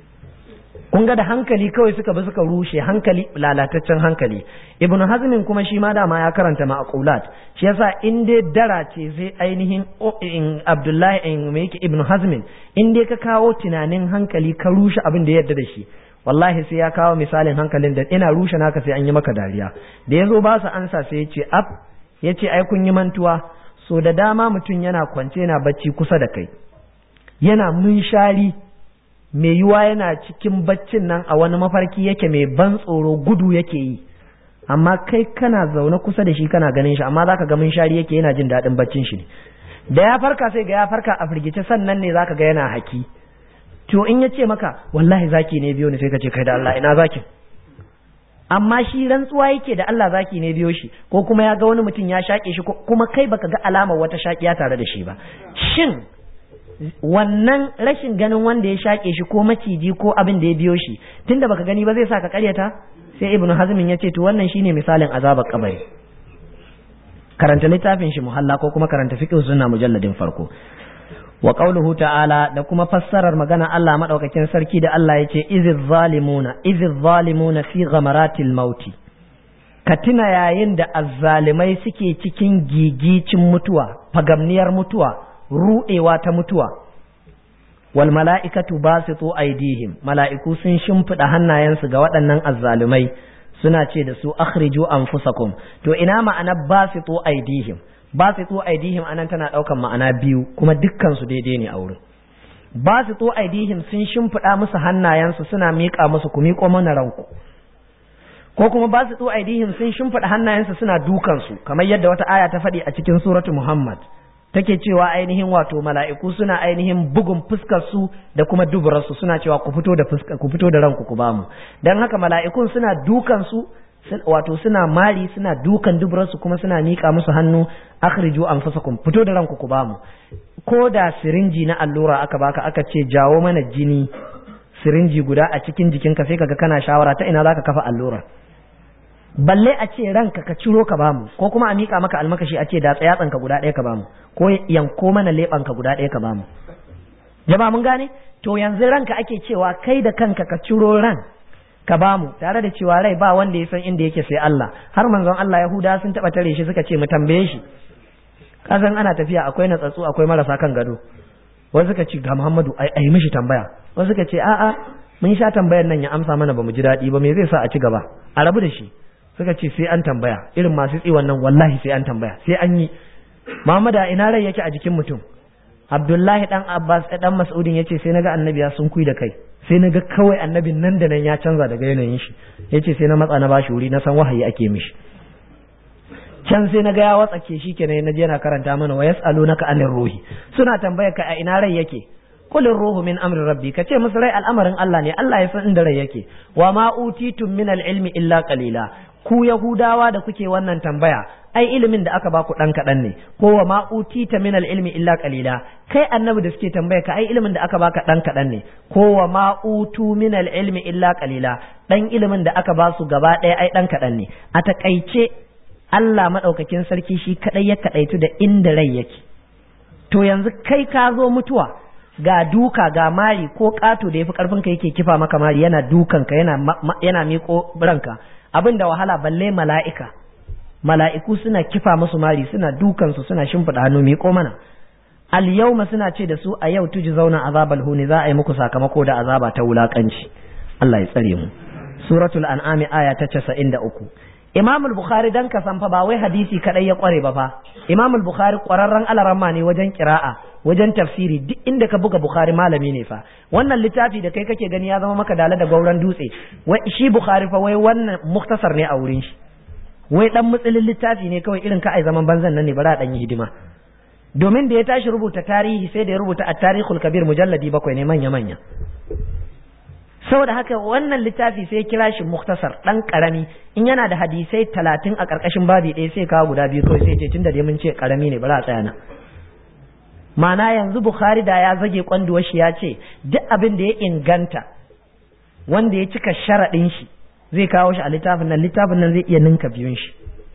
Kun ga da hankali kawai suka bi suka rushe hankali, lalataccen hankali. Ibn Hazmin kuma shi ma dama ya karanta ma'qulat, shi yasa in dai dara ce sai ainihin in Abdullahi in me yake Ibn Hazmin in dai ka kawo tunanin hankali ka rushe abin da ya yarda da shi, wallahi sai ya kawo misalin hankalin da ina rushe naka sai an yi maka dariya. Da yazo ba su ansa sai ya ce ab ya ce ai kun yi mantuwa, so da dama mutum yana kwance yana bacci kusa da kai, yana munshari mai yiwa yana cikin baccin nan a wani mafarki yake mai ban tsoro, gudu yake yi, amma kai kana zaune kusa da shi kana ganin shi, amma zaka ga munshari yake yana jin daɗin baccin shi ne. Da ya farka sai ga ya farka a firgice, sannan ne zaka ga yana haki. To in ya ce maka wallahi zaki ne biyo ni, sai ka ce kai da Allah ina zakin, amma shi rantsuwa yake da Allah zaki ne biyo shi, ko kuma ya ga wani mutum ya shaƙe shi, kuma kai baka ga alamar wata shaƙiya tare da shi ba. Shin wannan rashin ganin wanda ya shaƙe shi ko maciji ko abin da ya biyo shi tunda baka gani ba zai sa ka ƙaryata? Sai Ibn Hazmin ya ce to wannan shine misalin azabar kabari. Karanta littafin shi Muhalla ko kuma karanta fiqh sunna mujalladin farko. Wa qawluhu ta'ala, da kuma fassarar magana Allah madaukakin sarki da Allah yace iziz zalimuna iziz zalimuna fi ghamaratil mauti. Ka tuna yayin da azzalimai suke cikin gigicin mutuwa, fagamniyar mutuwa, ruɗewa ta mutuwa. Wal mala'ikatu basitu aydihim, mala'iku sun shimfida hannayensu ga waɗannan azzalumai suna ce da su akhriju anfusakum. To ina ma'ana basitu aydihim? Basitu aydihim anan tana ɗaukan ma'ana biyu kuma dukkan su daidai ne a wurin. Basitu aydihim sun shimfida musu hannayensu suna miƙa musu ku miƙo mana ranku, ko kuma basitu aydihim sun shimfida hannayensu suna dukan su, kamar yadda wata aya ta faɗi a cikin suratu Muhammad take cewa ainihin wato mala'iku suna ainihin bugun fuskar su da kuma duburar su, suna cewa ku fito da fuska ku fito da ranku ku bamu. Dan haka mala'ikun suna dukan su, wato suna mari, suna dukan duburar su, kuma suna mika musu hannu, akhriju anfusakum, fito da ranku ku bamu. Ko da sirinji na allura aka baka aka ce jawo mana jini sirinji guda a cikin jikinka, sai kaga kana shawara ta ina zaka kafa allura, balle a ce ranka ka ciro ka bamu, ko kuma a mika maka almakashi a ce da tsayatsanka guda ɗaya ka bamu, ko yanko mana leɓanka guda ɗaya ka bamu. Jama'a mun gane? To yanzu ranka ake cewa kai da kanka ka ciro ran ka bamu, tare da cewa rai ba wanda ya san inda yake sai Allah. Har manzon Allah Yahuda sun taɓa tare shi suka ce mu tambaye shi, kasan ana tafiya akwai natsatsu akwai marasa kan gado, wasu suka ce ga Muhammadu ai ai mishi tambaya, wasu suka ce a'a mun sha tambayar nan ya amsa mana bamu ji daɗi ba, me zai sa a ci gaba, a rabu da shi. Suka ce sai an tambaya, irin masu tsiwon nan wallahi sai an tambaya, sai an yi. Muhammadu ina rai yake a jikin mutum? Abdullahi dan Abbas dan Mas'udin yace sai naga annabi ya sun kui da kai, sai naga kawai annabin nan da nan ya canza daga yanayin shi, yace sai na matsa na bashi wuri, na san wahayi ake mishi. Can sai naga ya watsake shi kenan, naje yana karanta mana wa yas'alunaka anir ruhi, suna tambayar ka a ina rai yake. Qul ruhu min amri rabbi, kace musu rai al'amarin Allah ne, Allah ya san inda rai yake. Wa ma utitum min al-ilmi illa qalila. Ku Yahudawa da kuke wannan tambaya, ai ilimin da aka baku dan kadan ne, ko wa ma utita min al-ilmi illa qalila. Kai annabi da suke tambaya ka, ai ilimin da aka baka dan kadan ne, ko wa ma utu min al-ilmi illa qalila. Dan ilimin da aka basu gaba ɗaya ai dan kadan ne. A takaice Allah madaukakin sarki shi kadai ya kadaitu da inda rai yake. To yanzu kai ka zo mutuwa, ga duka ga mari, ko kato da yafi karfin ka yake kifa maka mari, yana dukan ka, yana yana miko ranka, abin da wahala balle mala'ika. Mala'iku suna kifa musu mari, suna dukan su, suna shimfiɗa hannu, miko mana. al yawma suna ce da su a yau tujzauna azabal huni za a yi muku sakamako da azaba ta wulakanci Allah ya tsare mu suratul an'am aya ta casa'in da uku Imam al-Bukhari dan ka san fa ba wai hadisi kadai ya kware ba fa Imam al-Bukhari kwararren alaramma ne wajen qira'a wajen tafsiri duk inda ka buga Bukhari malami ne fa wannan littafi da kai kake gani ya zama maka dala da gauran dutse wai shi Bukhari fa wai wannan muktasar ne a wurin shi wai dan mutsilin littafi ne kawai irin ka ai zaman banzan nan ne bara dan yi hidima domin da ya tashi rubuta tarihi sai da ya rubuta at-tarikhul kabir mujalladi bakwai ne manya manya saboda haka wannan littafi sai kira shi muktasar dan karami in yana da hadisai talatin a karkashin babi ɗaya sai kawo guda biyu kawai sai ce tunda dai mun ce karami ne bara a tsaya nan ma'ana yanzu Bukhari da ya zage kwanduwar shi ya ce duk abin da ya inganta wanda ya cika sharaɗin shi zai kawo shi a littafin nan littafin nan zai iya ninka biyun shi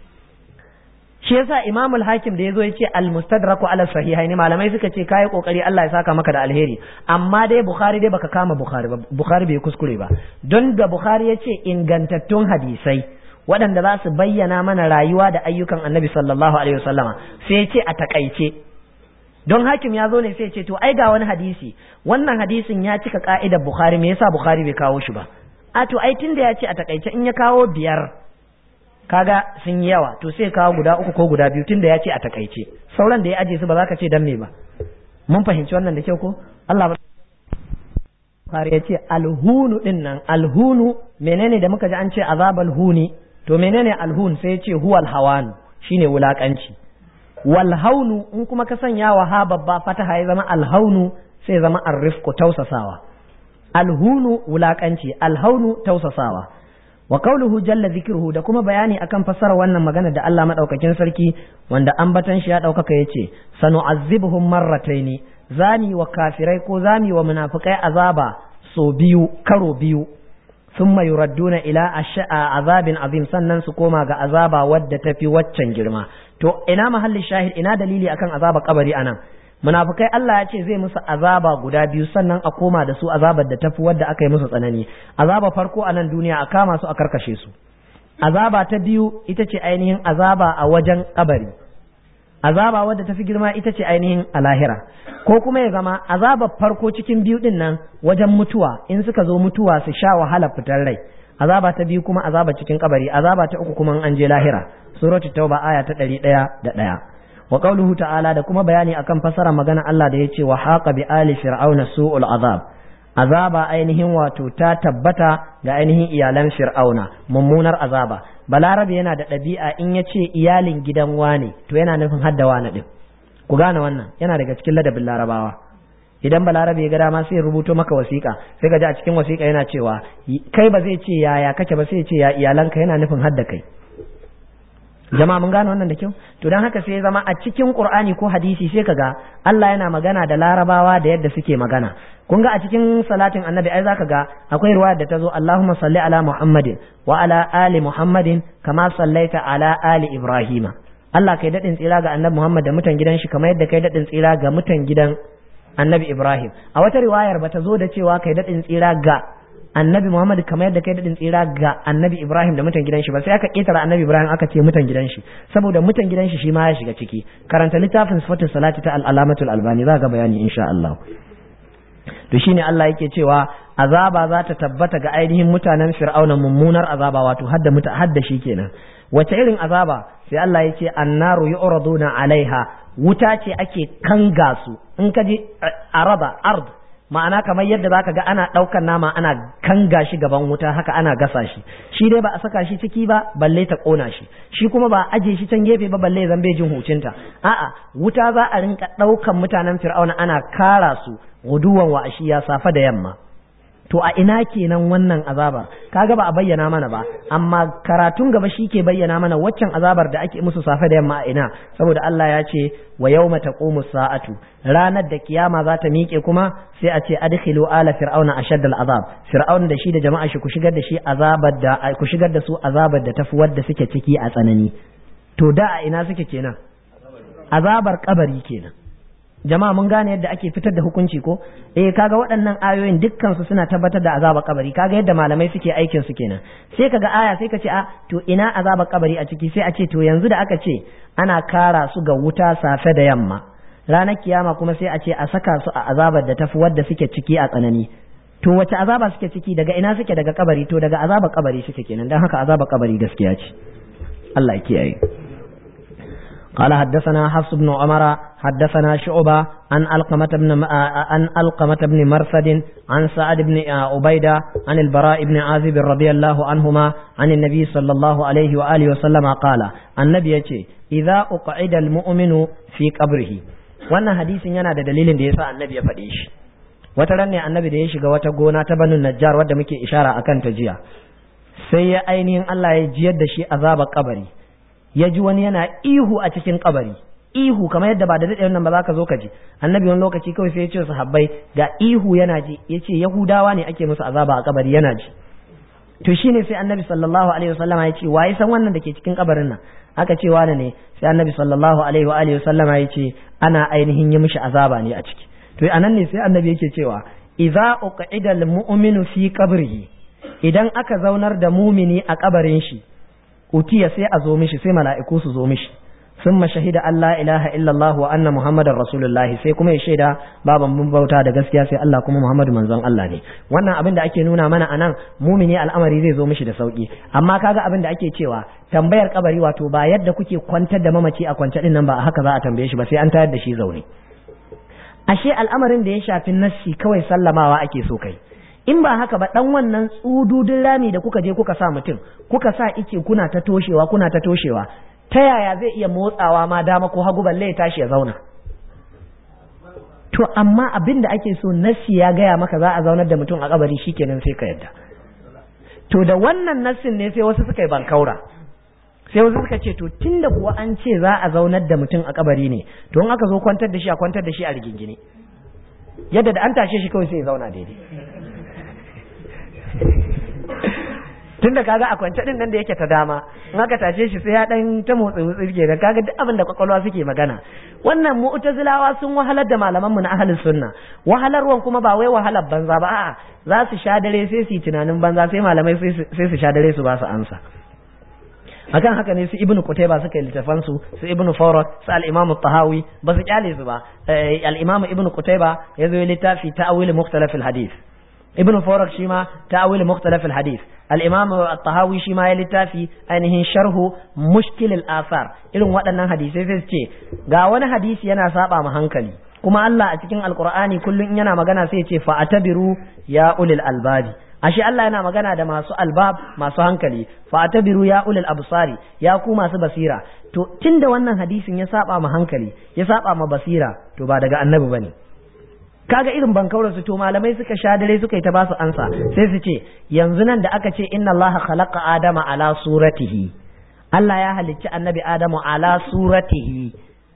shi yasa Imam al-Hakim da yazo yace al-Mustadraku ala sahihaini malamai suka ce kai kokari Allah ya saka maka da alheri amma dai Bukhari dai baka kama Bukhari ba Bukhari bai kuskure ba don da Bukhari yace ingantattun hadisai waɗanda za su bayyana mana rayuwa da ayyukan Annabi sallallahu alaihi wasallama sai yace a takaice don Hakim ya zo ne sai ce to ai ga wani hadisi wannan hadisin ya cika ka'idar Bukhari me yasa Bukhari bai kawo shi ba a to ai tunda ya ce a takaice in ya kawo biyar kaga sun yi yawa to sai kawo guda uku ko guda biyu tunda ya ce a takaice sauran da ya aje su ba za ka ce dan me ba mun fahimci wannan da kyau ko Allah ba Bukhari ya ce alhunu din nan alhunu menene da muka ji an ce azabal huni to menene alhun sai ya ce huwal hawan shine wulakanci wal haunu in kuma ka sanya wa ha babba fataha ya zama alhaunu sai zama arrifku tausasawa alhunu wulakanci alhaunu tausasawa wa qawluhu jalla dhikruhu da kuma bayani akan fassara wannan magana da Allah madaukakin sarki wanda ambatan shi ya daukaka yace sanu'azzibuhum marrataini zani wa kafirai ko zani wa munafikai azaba so biyu karo biyu thumma yuradduna ila ash'a azabin azim sannan su koma ga azaba wadda tafi waccan girma to ina mahallin shahid ina dalili akan azaba kabari anan munafikai Allah ya ce zai musu azaba guda biyu sannan a koma da su azabar da tafi wadda aka yi musu tsanani azaba farko a nan duniya a kama su a karkashe su azaba ta biyu ita ce ainihin azaba a wajen kabari azaba wadda tafi girma ita ce ainihin a lahira ko kuma ya zama azabar farko cikin biyu din nan wajen mutuwa in suka zo mutuwa su sha wahala fitar rai azaba ta biyu kuma azaba cikin kabari azaba ta uku kuma an je lahira suratul tauba aya ta ɗari ɗaya da ɗaya wa qawluhu ta'ala da kuma bayani akan fasara magana Allah da yace wa haqa bi ali fir'auna su'ul azab azaba ainihin wato ta tabbata ga ainihin iyalan fir'auna mummunar azaba balarabe yana da ɗabi'a in yace iyalin gidan wane to yana nufin hadda wane din ku gane wannan yana daga cikin ladabin larabawa idan balarabe ya ga dama sai ya rubuto maka wasiƙa sai ka ji a cikin wasiƙa yana cewa kai ba zai ce yaya kake ba sai ya ce ya iyalanka yana nufin hadda kai jama'a mun gane wannan da kyau to dan haka sai ya zama a cikin Qur'ani ko hadisi sai kaga Allah yana magana da larabawa da yadda suke magana kun ga a cikin salatin annabi ai zaka ga akwai riwaya da ta zo Allahumma salli ala Muhammadin wa ala ali Muhammadin kama sallaita ala ali Ibrahima Allah kai dadin tsira ga annabi Muhammad da mutan gidan shi kamar yadda kai dadin tsira ga mutan gidan annabi Ibrahim a wata riwayar bata zo da cewa kai dadin tsira ga annabi Muhammad kamar yadda kai dadin tsira ga annabi Ibrahim da mutan gidan shi ba sai aka ketara annabi Ibrahim aka ce mutan gidan shi saboda mutan gidan shi shi ma ya shiga ciki karanta littafin sifatul salati ta al-alamatul albani za ga bayani insha Allah to shine Allah yake cewa azaba za ta tabbata ga ainihin mutanen fir'auna mummunar azaba wato hadda muta hadda shi kenan wace irin azaba sai Allah yake annaru yu'raduna alaiha wuta ce ake kanga su in ka ji araba ard ma'ana kamar yadda zaka ga ana ɗaukar nama ana kanga shi gaban wuta haka ana gasa shi shi dai ba a saka shi ciki ba balle ta kona shi shi kuma ba a aje shi can gefe ba balle zan bai jin hucinta a'a wuta za a rinka ɗaukan mutanen fir'auna ana kara su guduwan wa ashiya safa da yamma to a ina kenan wannan azabar kaga ba a bayyana mana ba amma karatun gaba shi ke bayyana mana waccan azabar da ake musu safe da yamma a ina saboda Allah ya ce wa yawma taqumu sa'atu ranar da kiyama za ta miƙe kuma sai a ce adkhilu ala fir'auna ashadda al'azab fir'aun da shi da jama'a shi ku shigar da shi azabar da ku shigar da su azabar da tafi wadda suke ciki a tsanani to da a ina suke kenan azabar kabari kenan jama'a mun gane yadda ake fitar da hukunci ko eh kaga waɗannan ayoyin dukkan su suna tabbatar da azabar kabari kaga yadda malamai suke aikin su kenan sai kaga aya sai ka ce a to ina azabar kabari a ciki sai a ce to yanzu da aka ce ana kara su ga wuta safe da yamma ranar kiyama kuma sai a ce a saka su a azabar da tafi wadda suke ciki a tsanani. To wace azaba suke ciki, daga ina suke? Daga kabari. To daga azabar kabari suke kenan, dan haka azabar kabari gaskiya ce. Allah ya kiyaye. قال حدثنا حفص بن عمر حدثنا شعبة عن علقمة بن عن علقمة بن مرثد عن سعد بن عبيدة عن البراء بن عازب رضي الله عنهما عن النبي صلى الله عليه وآله وسلم قال النبي يقول إذا أقعد المؤمن في قبره. wannan hadisin yana da dalilin da yasa annabi ya faɗe shi. Wata ran ne annabi da ya shiga wata gona ta Banu Najjar wadda muke ishara akan ta jiya, sai ya ainihin Allah ya jiyar da shi azabar kabari. Ya ji wani yana ihu a cikin kabari, ihu kamar yadda ba da daɗe wannan ba za ka zo ka ji. Annabi wani lokaci kawai sai ya ce sahabbai ga ihu yana ji, ya ce Yahudawa ne ake musu azaba a kabari, yana ji. To shine sai annabi sallallahu alaihi wasallama ya ce waye san wannan da ke cikin kabarin nan? Aka ce wani ne. Sai annabi sallallahu alaihi wa alihi wasallama ya ce ana ainihin yi mishi azaba ne a ciki. To anan ne sai annabi yake cewa idza uqida al-mu'minu fi qabrihi, idan aka zaunar da mumini a kabarin shi, utiya sai a zo mishi, sai mala'iku su zo mishi, summa shahida Allah ilaha illallah wa anna muhammadar rasulullahi, sai kuma ya shaida baban mun bauta da gaskiya sai Allah kuma Muhammadu manzon Allah ne. Wannan abin da ake nuna mana anan, mumini al'amari zai zo mishi da sauki. Amma kaga abin da ake cewa tambayar kabari, wato ba yadda kuke kwantar da mamaci a kwance din nan ba haka za a tambaye shi ba, sai an tayar da shi zaune. Ashe al'amarin da ya shafi nassi kawai sallamawa ake so kai. In ba haka ba, dan wannan tsududin rami da kuka je kuka sa mutum, kuka sa ice kuna ta toshewa kuna ta toshewa, ta yaya zai iya motsawa ma dama ko hagu balle ya tashi ya zauna? To amma abin da ake so, nassi ya gaya maka za a zaunar da mutum a kabari, shikenan sai ka yadda. To da wannan nassin ne sai wasu suka yi bankaura, sai wasu suka ce to tunda kuwa an ce za a zaunar da mutum a kabari ne, to in aka zo kwantar da shi a kwantar da shi a rigingine, yadda da an tashe shi kawai sai ya zauna daidai. Tunda kaga a kwance din nan da yake ta dama, in aka tashe shi sai ya dan ta motsi motsi ke da kaga duk abin da kwakwalwa suke magana. Wannan mu'tazilawa sun wahalar da malaman mu na ahlus sunna, wahalarwan kuma ba wai wahalar banza ba, a'a za su sha dare sai su yi tunanin banza, sai malamai sai su sha dare su ba su amsa. Akan haka ne su Ibn Qutayba suka yi littafan su, su Ibn Fawrak, su al-Imam Tahawi ba su kyale su ba. Al-Imam Ibn Qutayba ya zo littafi ta'awil mukhtalaf al-hadith. Ibn Fawrak shi ma ta'awil mukhtalaf al-hadith. Al-Imam At-Tahawi shi ma ya littafi ainihin sharhu mushkil al-athar. Irin waɗannan hadisai sai su ce ga wani hadisi yana saba ma hankali, kuma Allah a cikin Al-Qur'ani kullun in yana magana sai ya ce fa atabiru ya ulil albabi. Ashe Allah yana magana da masu albab, masu hankali, fa atabiru ya ulil absari, ya ku masu basira. To tunda wannan hadisin ya saba ma hankali, ya saba ma basira, to ba daga annabi bane. Kaga irin bankaurar su, to malamai suka sha dare suka yi ta basu ansa, sai su ce yanzu nan da aka ce inna Allah khalaqa adama ala suratihi, Allah ya halicci annabi Adamu ala suratihi,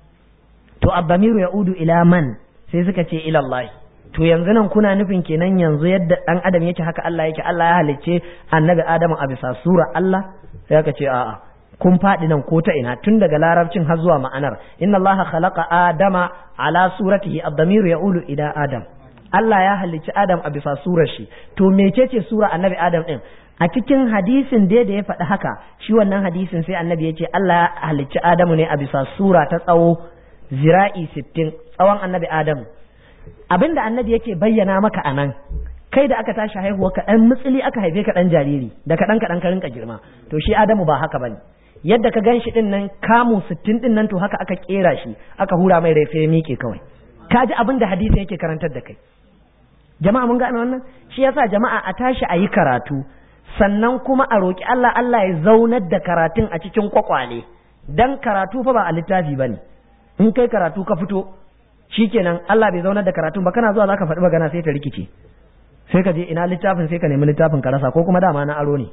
to abdamiru yaudu ila man? Sai suka ce ila Allah. To yanzu nan kuna nufin kenan yanzu yadda dan adam yake haka Allah yake, Allah ya halicce annabi Adamu a bisa sura Allah? Sai aka ce a'a, kun faɗi nan ko ta ina, tun daga larabcin har zuwa ma'anar. Inna Allah khalaqa Adama ala suratihi, ad-damiru ya'ulu ila Adam. Allah ya halicci Adam a bisa surar shi. To mecece sura annabi Adam din? A cikin hadisin dai da ya faɗi haka, shi wannan hadisin sai annabi ya ce Allah ya halicci Adamu ne a bisa sura ta tsawo zira'i sittin, tsawon annabi Adamu. Abinda annabi yake bayyana maka anan, kai da aka tashi haihuwa ka dan mutsili aka haife ka dan jariri, da kaɗan kaɗan ka rinka girma. To shi Adamu ba haka bane. Yadda ka gan shi din nan kamu sittin din nan, to haka aka kera shi, aka hura mai rai sai ya miƙe kawai. Ka ji abin da hadisi yake karantar da kai. Jama'a mun gane wannan? Shi yasa jama'a a tashi a yi karatu, sannan kuma a roƙi Allah, Allah ya zaunar da karatun a cikin kwakwale. Dan karatu fa ba a littafi bane. In kai karatu ka fito, shikenan Allah bai zaunar da karatu ba, kana zuwa zaka faɗi magana sai ta rikice. Sai ka je ina littafin, sai ka nemi littafin ka rasa, ko kuma dama na aro ne.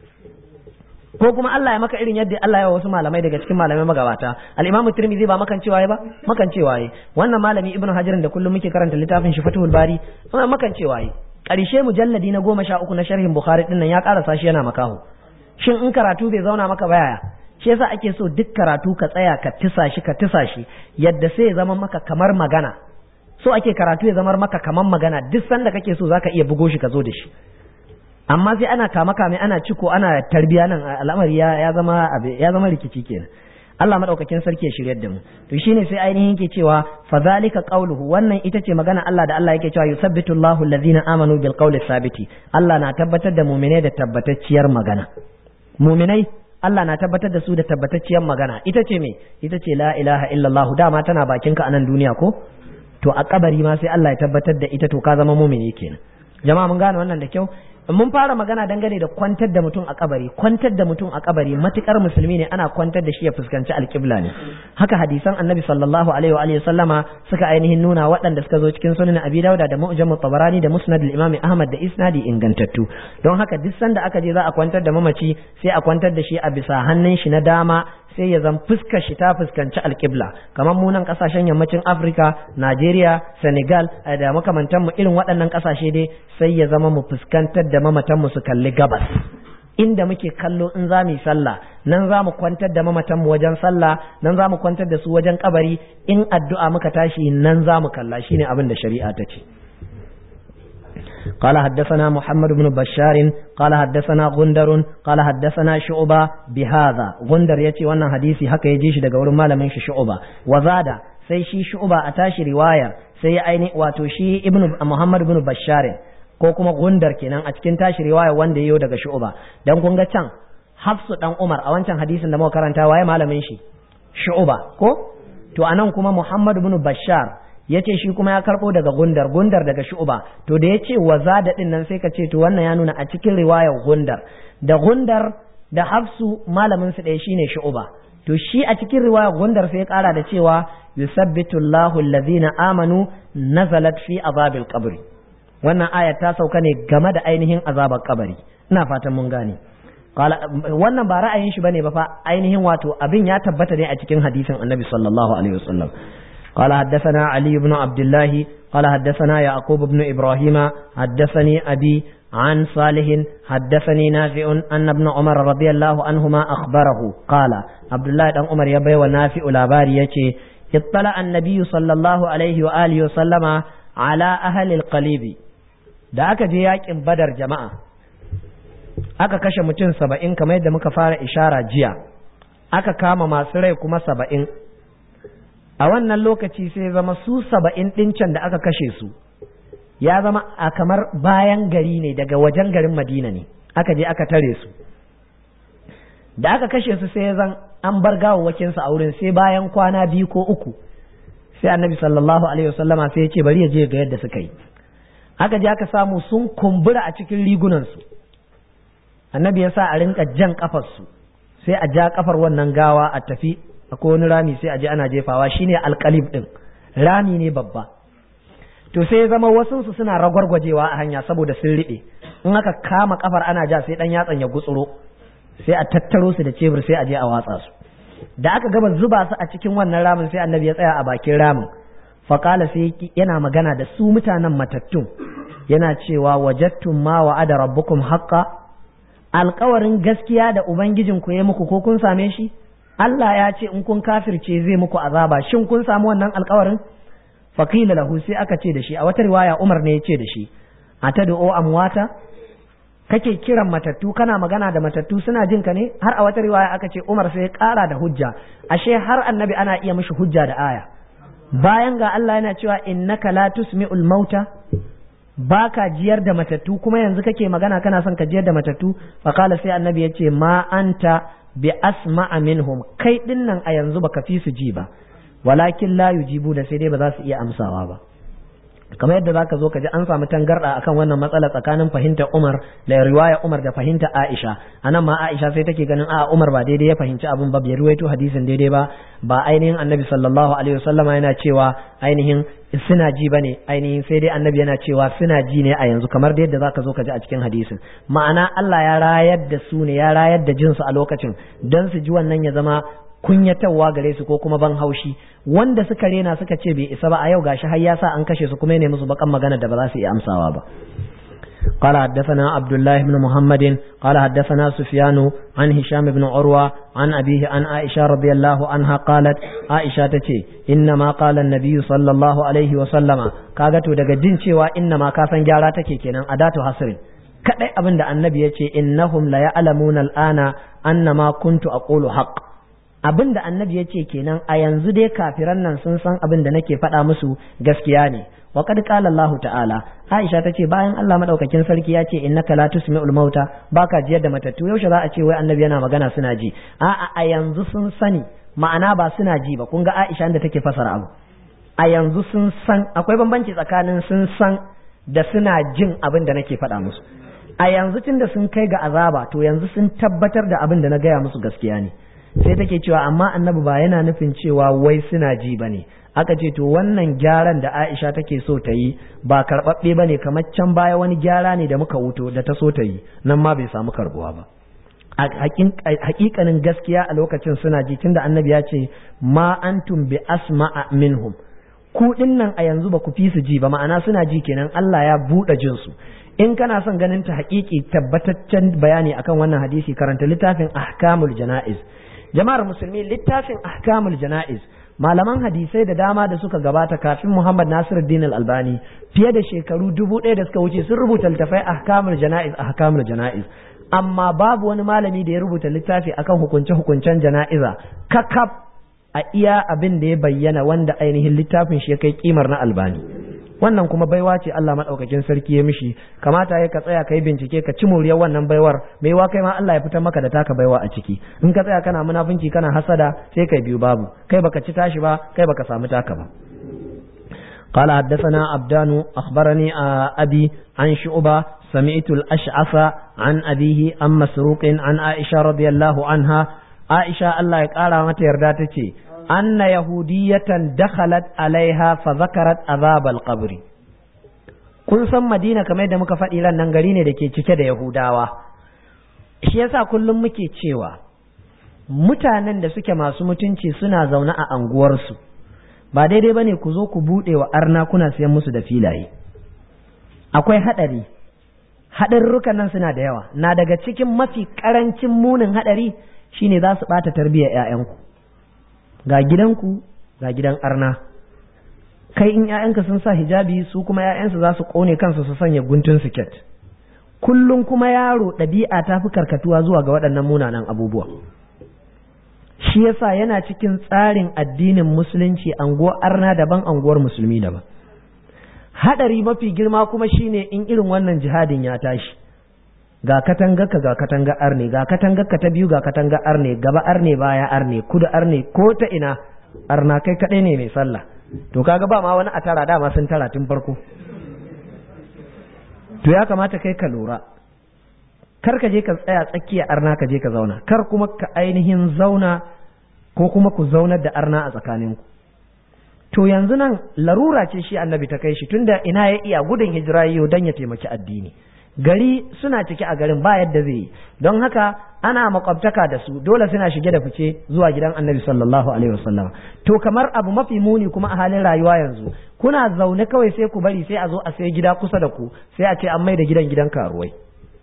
Ko kuma Allah ya maka irin yadda Allah ya wa wasu malamai daga cikin malamai magabata. Al-Imam Tirmidhi ba makan cewa ba, makan cewa wannan malami Ibn Hajar da kullum muke karanta littafin shi Fathul Bari, wannan makan cewa karshe mujalladi na goma sha uku na sharhin Bukhari din nan ya karasa shi yana makaho. Shin in karatu bai zauna maka ba yaya? Shi yasa ake so duk karatu ka tsaya ka tisa shi ka tisa shi yadda sai ya zama maka kamar magana. So ake karatu ya zama maka kamar magana, duk sanda kake so zaka iya bugo shi ka zo da shi. Amma sai ana kama kame, ana ciko, ana tarbiya, nan al'amari ya zama ya zama rikici kenan. Allah madaukakin sarki ya shiryar da mu to shine sai ainihin yake cewa fa zalika qawluhu wannan ita ce magana Allah da Allah yake cewa yusabbitu Allahu allazina amanu bil qawli sabiti Allah na tabbatar da mu'minai da tabbatacciyar magana mu'minai Allah na tabbatar da su da tabbatacciyar magana ita ce me ita ce la ilaha illallah dama tana bakinka a nan duniya ko to a kabari ma sai Allah ya tabbatar da ita to ka zama mu'mini kenan jama'a mun gane wannan da kyau mun fara magana dangane da kwantar da mutum a kabari kwantar da mutum a kabari matukar musulmi ne ana kwantar da shi ya fuskanci alƙibla ne haka hadisan annabi sallallahu alaihi wa alihi sallama suka ainihin nuna waɗanda suka zo cikin sunan abi dauda da mu'jam tabarani da musnad al-imam ahmad da isnadi ingantattu don haka duk sanda aka je za a kwantar da mamaci sai a kwantar da shi a bisa hannun shi na dama sai ya zan fuskar shi ta fuskanci alƙibla kamar mu nan ƙasashen yammacin Afirka, Najeriya, Senegal da makamantan mu irin waɗannan ƙasashe dai sai ya zama mu fuskantar da mamatan mu su kalli gabas inda muke kallo in za mu yi sallah nan za mu kwantar da mamatan mu wajen sallah nan za mu kwantar da su wajen kabari in addu'a muka tashi nan za mu kalla shine abin da shari'a ta ce قال حدثنا محمد بن بشار قال حدثنا غندر قال حدثنا شعبة بهذا غندر يتي wannan hadisi haka ya ji shi daga wurin malamin shi Shu'ba wazada sai shi Shu'ba a tashi riwaya sai ya aini wato shi ibnu Muhammad ibn Bashar ko kuma Gundar kenan a cikin tashi riwaya wanda yayo daga Shu'ba dan kun ga can Hafsu dan Umar a wancan hadisin da muka karanta waye malamin shi Shu'ba ko to anan kuma Muhammad ibn Bashar yace shi kuma ya karbo daga Gundar Gundar daga Shu'ba to da yace wazada din nan sai ka ce to wannan ya nuna a cikin riwayar Gundar da Gundar da Hafsu malamin su ɗaya shine Shu'ba to shi a cikin riwayar Gundar sai ya kara da cewa yusabbitu Allahu allazina amanu nazalat fi azabil qabri wannan aya ta sauka ne game da ainihin azabar kabari ina fatan mun gane wannan ba ra'ayin shi bane ba fa ainihin wato abin ya tabbata ne a cikin hadisin Annabi sallallahu alaihi wasallam قال حدثنا علي بن عبد الله قال حدثنا يعقوب بن إبراهيم حدثني أبي عن صالح حدثني نافع أن ابن عمر رضي الله عنهما أخبره قال عبد الله بن عمر يبي ونافع الأباري يتي اطلع النبي صلى الله عليه وآله وسلم على أهل القليب da aka je yakin badar jama'a aka kashe mutum saba'in kamar yadda muka fara ishara jiya aka kama masu rai kuma saba'in a wannan lokaci sai zama su saba'in ɗin can da aka kashe su ya zama a kamar bayan gari ne daga wajen garin Madina ne aka je aka tare su da aka kashe su sai zan an bar gawawwakin su a wurin sai bayan kwana biyu ko uku sai Annabi sallallahu alaihi wasallama sai ya ce bari ya je ga yadda suka yi aka je aka samu sun kumbura a cikin rigunan su Annabi ya sa a rinka jan kafar su sai a ja kafar wannan gawa a tafi akwai wani rami sai a je ana jefawa shine alqalib din rami ne babba to sai zama wasu su suna ragwargwajewa a hanya saboda sun riɓe in aka kama kafar ana ja sai dan yatsan ya gutsuro sai a tattaro su da cebur sai a je a watsa su da aka gaba zuba su a cikin wannan ramin sai Annabi ya tsaya a bakin ramin faqala sai yana magana da su mutanen matattun yana cewa wajadtum ma wa'ada rabbukum haqqan alƙawarin gaskiya da ubangijinku ya muku ko kun same shi Allah ya ce in kun kafirce zai muku azaba shin kun samu wannan alƙawarin faqila lahu sai aka ce da shi a wata riwaya Umar ne ya ce da shi atad'u amwata kake kiran matattu kana magana da matattu suna jin ka ne har a wata riwaya aka ce Umar sai ya ƙara da hujja ashe har Annabi ana iya mishi hujja da aya bayan ga Allah yana cewa innaka la tusmi'ul mauta baka jiyar da matattu kuma yanzu kake magana kana son ka jiyar da matattu faqala sai Annabi ya ce ma anta bi asma'a minhum kai dinnan a yanzu baka fi su ji ba walakin la yujibu da sai dai ba za su iya amsawa ba kamar yadda zaka zo ka ji an samu tangarda akan wannan matsala tsakanin fahimtar Umar da riwaya Umar da fahimtar Aisha anan ma Aisha sai take ganin a Umar ba daidai ya fahimci abin ba bai ruwaito hadisin daidai ba ba ainihin Annabi sallallahu alaihi wasallama yana cewa ainihin suna ji bane ainihin sai dai Annabi yana cewa suna ji ne a yanzu kamar da yadda zaka zo ka ji a cikin hadisin ma'ana Allah ya rayar da su ne ya rayar da jinsu a lokacin dan su ji wannan ya zama kunyatarwa gare su ko kuma ban haushi wanda suka rena suka ce bai isa ba a yau gashi har ya sa an kashe su kuma ne musu bakan magana da ba za su iya amsawa ba قال حدثنا عبد الله بن محمد قال حدثنا سفيان عن هشام بن عروة عن أبيه عن عائشة رضي الله عنها قالت عائشة تتي إنما قال النبي صلى الله عليه وسلم كاغتو daga jin cewa innama ka san gyara take kenan adatu hasrin kadai abinda annabi yace innahum la ya'lamuna al'ana annama kuntu aqulu haqq abin da annabi ya ce kenan a yanzu dai kafiran nan sun san abin da nake faɗa musu gaskiya ne wa qad qala Allah ta'ala Aisha ta ce bayan Allah madaukakin sarki ya ce innaka la tusmi'ul mauta baka jiyar da matattu yaushe za a ce wai annabi yana magana suna ji a'a a yanzu sun sani ma'ana ba suna ji ba kun ga Aisha da take fasara abu a yanzu sun san akwai bambanci tsakanin sun san da suna jin abin da nake faɗa musu a yanzu tunda sun kai ga azaba to yanzu sun tabbatar da abin da na gaya musu gaskiya ne sai take cewa amma annabi ba yana nufin cewa wai suna ji bane aka ce to wannan gyaran da Aisha take so ta yi ba karɓaɓɓe bane kamar can baya wani gyara ne da muka wuto da ta so ta yi nan ma bai samu karbuwa ba hakikanin gaskiya a lokacin suna ji tunda annabi ya ce ma antum bi asma'a minhum ku nan a yanzu ba ku fi su ji ba ma'ana suna ji kenan Allah ya buɗe jinsu in kana son ganin ta haƙiƙi tabbataccen bayani akan wannan hadisi karanta littafin ahkamul jana'iz jama'ar musulmi littafin ahkamul jana'iz malaman hadisai da dama da suka gabata kafin Muhammad Nasiruddin Al-Albani fiye da shekaru dubu ɗaya da suka wuce sun rubuta littafai ahkamul jana'iz ahkamul jana'iz amma babu wani malami da ya rubuta littafi akan hukunce hukuncen jana'iza kakaf a iya abin da ya bayyana wanda ainihin littafin shi ya kai kimar na Albani wannan kuma baiwa ce Allah madaukakin sarki ya mishi kamata ya ka tsaya kai bincike ka ci moriyar wannan baiwar mai wa kai ma Allah ya fitar maka da taka baiwa a ciki in ka tsaya kana munafunci kana hasada sai kai biyu babu kai baka ci tashi ba kai baka samu taka ba قال حدثنا عبدان أخبرني أبي عن شعبة سمعت الأشعث عن أبيه عن مسروق عن عائشة رضي الله عنها عائشة الله يقال متى يرداتك أن يهودية دخلت عليها فذكرت عذاب القبر kun san Madina kamar da muka faɗi ran nan gari ne da ke cike da Yahudawa shi yasa kullum muke cewa mutanen da suke masu mutunci suna zaune a anguwarsu ba daidai bane ku zo ku buɗe wa arna kuna siyan musu da filaye akwai haɗari haɗarurrukan nan suna da yawa na daga cikin mafi ƙarancin munin haɗari shine za su ɓata tarbiyyar 'ya'yanku ga gidanku ga gidan arna kai in 'ya'yanka sun sa hijabi su kuma 'ya'yansu za su ƙone kansu su sanya guntun siket kullum kuma yaro ɗabi'a ta fi karkatuwa zuwa ga waɗannan munanan abubuwa shi yasa yana cikin tsarin addinin musulunci anguwar arna daban anguwar musulmi daban hadari mafi girma kuma shine in irin wannan jihadin ya tashi ga katangarka ga katangar arne ga katangarka ta biyu ga katangar arne gaba arne baya arne kudu arne ko ta ina arna kai kadai ne mai sallah to kaga ba ma wani a tara dama sun tara tun farko to ya kamata kai ka lura kar ka je ka tsaya tsakiya arna ka je ka zauna kar kuma ka ainihin zauna ko kuma ku zaunar da arna a tsakaninku to yanzu nan larura ce shi annabi ta kai shi tunda ina ya iya gudun hijira yau dan ya taimaki addini gari suna cike a garin ba yadda zai yi don haka ana makwabtaka da su dole suna shige da fice zuwa gidan annabi sallallahu alaihi wasallam to kamar abu mafi muni kuma a halin rayuwa yanzu kuna zaune kawai sai ku bari sai a zo a sai gida kusa da ku sai a ce an mai da gidan gidan karuwai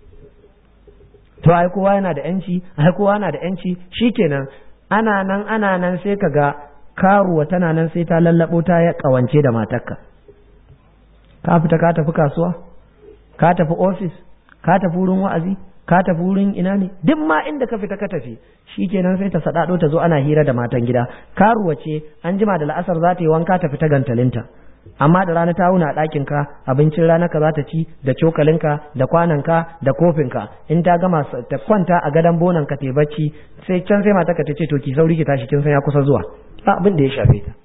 to ai kowa yana da yanci ai kowa yana da yanci shikenan ana nan ana nan sai kaga karuwa tana nan sai ta lallabo ta ya kawance da matarka ka fita ka tafi kasuwa ka tafi office ka tafi wurin wa'azi ka tafi wurin ina ne duk ma inda ka fita ka tafi shikenan sai ta sadado ta zo ana hira da matan gida karuwa ce an jima da la'asar za ta yi wanka ta fita gantalinta amma da rana ta wuna a ɗakin ka abincin rana ka za ta ci da cokalinka da kwananka da kofinka in ta gama ta kwanta a gadon bonan ka te bacci sai can sai mata ka ta ce to ki sauri ki tashi kin san ya kusa zuwa ba abin da ya shafe ta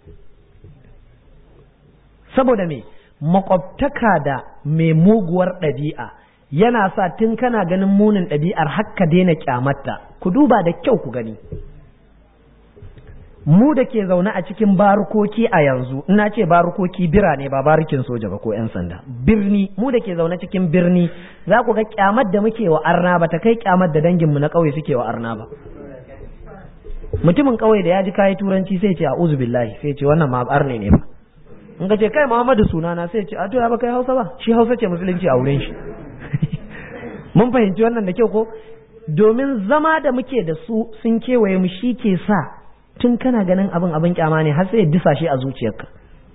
saboda me makwabtaka da mai muguwar ɗabi'a yana sa tun kana ganin munin ɗabi'ar hakka daina kyamatta ku duba da kyau ku gani mu da ke zaune a cikin barukoki a yanzu ina ce barukoki birane ba barukin soja ba ko 'yan sanda birni mu da ke zaune cikin birni za ku ga kyamar da muke wa arna ba ta kai kyamar da danginmu na ƙauye suke wa arna ba mutumin ƙauye da ya ji kayi turanci sai ce a'udhu billahi sai ce wannan ma arne ne ba in ka ce kai Muhammadu sunana sai ce a to ya ba kai Hausa ba shi Hausa ce musulunci a wurin shi mun fahimci wannan da kyau ko domin zama da muke da su sun kewaye mu shi ke sa tun kana ganin abin abin kyama ne har sai ya disa shi a zuciyarka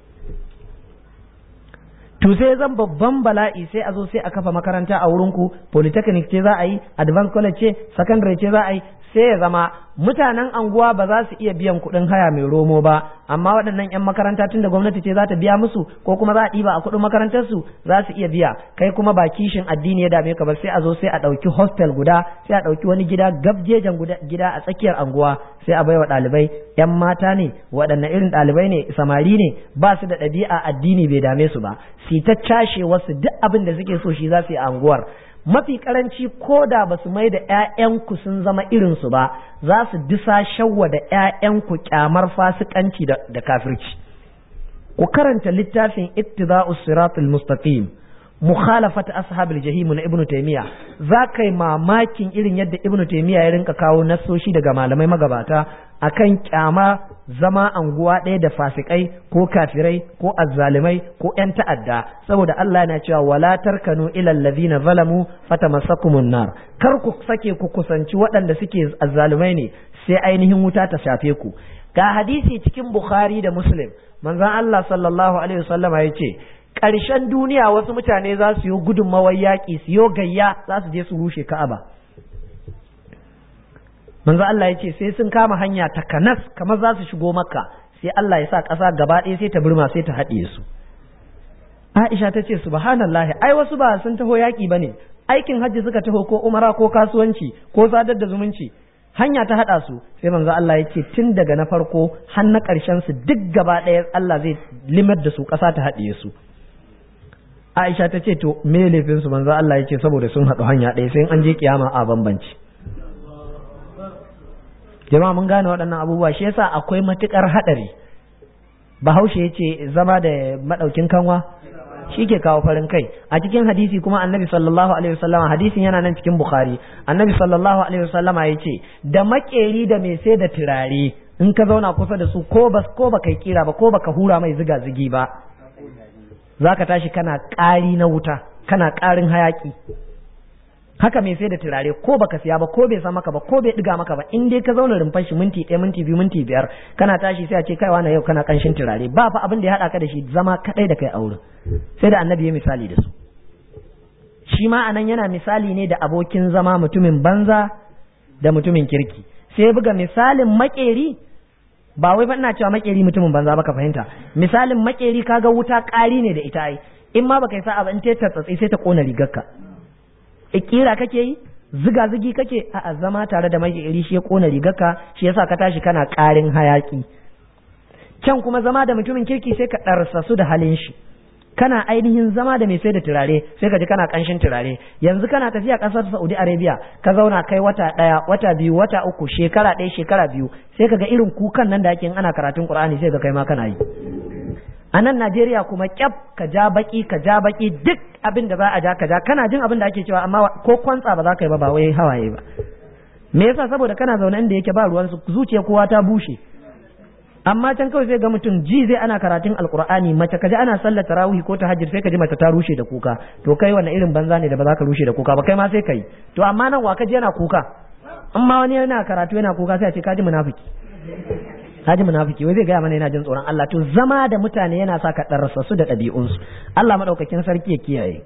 to sai zan babban bala'i sai a zo sai a kafa makaranta a wurin ku polytechnic ce za a yi advanced college ce secondary ce za a yi sai ya zama mutanen anguwa ba za su iya biyan kuɗin haya mai romo ba, amma waɗannan 'yan makaranta tun da gwamnati ce za ta biya musu ko kuma za a ɗiba a kuɗin makarantarsu za su iya biya. Kai kuma ba kishin addini ya dame ka ba, sai a zo sai a ɗauki hostel guda, sai a ɗauki wani gida gabjejen gida a tsakiyar anguwa, sai a baiwa ɗalibai 'yan mata ne, waɗanne irin ɗalibai ne, samari ne, ba su da ɗabi'a addini bai dame su ba, su ta cashe wasu duk abin da suke so shi za su yi a anguwar. Mafi karanci ko da ba su mai da ‘ya'yanku sun zama irinsu ba, za su disa shawwa da ‘ya'yanku kyamar fasikanci da kafirci. Ku karanta littafin Ittiba'us Siratul Mustaqim, Mukhalafat Ashabil Jahim na Ibn Taymiyyah, za ka yi mamakin irin yadda Ibn Taymiyyah ya rinka kawo nassoshi daga malamai magabata akan kyama zama anguwa ɗaya da fasikai ko kafirai ko azzalimai ko ƴan ta'adda, saboda Allah yana cewa wala tarkanu ilal ladina zalamu fatamassakumun nar, kar ku sake ku kusanci waɗanda suke azzalumai ne sai ainihin wuta ta shafe ku. Ga hadisi cikin Bukhari da Muslim, manzon Allah sallallahu alaihi wasallama yace ƙarshen duniya wasu mutane za su yi gudunmawar yaƙi, su yi gayya, za su je su rushe Ka'aba. Manzo Allah ya ce sai sun kama hanya ta kanas kamar za su shigo Makka, sai Allah ya sa ƙasa gaba ɗaya sai ta burma sai ta haɗiye su. Aisha ta ce subhanallahi, ai wasu ba sun taho yaƙi bane, aikin hajji suka taho ko umara ko kasuwanci ko sadar da zumunci, hanya ta haɗa su. Sai manzo Allah ya ce tun daga na farko har na ƙarshen su duk gaba ɗaya Allah zai limar da su, ƙasa ta haɗiye su. Aisha ta ce to me laifin su? Manzo Allah ya ce saboda sun haɗu hanya ɗaya, sai an je kiyama a bambanci. Jama'a mun gane waɗannan abubuwa, shi yasa akwai matukar haɗari. Bahaushe ya ce zama da maɗaukin kanwa shi ke kawo farin kai. A cikin hadisi kuma Annabi sallallahu alaihi wasallama, hadisin yana nan cikin Bukhari, Annabi sallallahu alaihi wasallama ya ce da makeri da mai sai da turare in ka zauna kusa da su ko ba ko ba kai kira ba ko baka hura mai ziga zigi ba, zaka tashi kana ƙari na wuta, kana ƙarin hayaki. Haka mai sai da turare ko baka siya ba ko bai sa maka ba ko bai diga maka ba, in dai ka zauna rumfar shi minti ɗaya minti biyu minti biyar kana tashi sai a ce kai wani yau kana kanshin turare, ba fa abin da ya haɗa ka da shi zama kaɗai da kai a wurin. Sai da Annabi ya misali da su. Shi ma anan yana misali ne da abokin zama mutumin banza da mutumin kirki. Sai ya buga misalin makeri, ba wai ba ina cewa makeri mutumin banza ba, ka fahimta. Misalin makeri kaga wuta ƙari ne da ita ai, in ma baka yi sa'a ba in ta tsatsi sai ta kona rigarka. Ikira kake yi, ziga zigi kake, a zama tare da makeri shi ya kona rigarka, shi yasa ka tashi kana ƙarin hayaki. Can kuma zama da mutumin kirki sai ka ɗarsa su da halin shi. Kana ainihin zama da mai sai da turare sai ka ji kana ƙanshin turare. Yanzu kana tafiya ƙasar Saudi Arabia, ka zauna kai wata ɗaya, wata biyu, wata uku, shekara ɗaya, shekara biyu, sai ka ga irin kukan nan da ake ana karatun Qur'ani sai ka kai ma kana yi. A nan Najeriya kuma kyaf ka ja baki ka ja baki duk abin da za a ja ka ja, kana jin abin da ake cewa amma ko kwantsa ba za ka yi ba, ba wai hawaye ba. Me yasa? Saboda kana zaune inda yake ba ruwan su, zuciya kowa ta bushe. Amma can kawai sai ga mutum ji zai ana karatun Alkur'ani, mace kaji ana sallar tarawih ko tahajjud sai ka ji mace ta rushe da kuka. To kai wannan irin banza ne da ba za ka rushe da kuka ba, kai ma sai kai. To amma nan wa kaji yana kuka? Amma wani yana karatu yana kuka sai a ce kaji munafiki. Haji munafiki wai zai gaya mana yana jin tsoron Allah. To zama da mutane yana sa ka ɗarsa su da ɗabi'unsu. Allah madaukakin sarki ya kiyaye.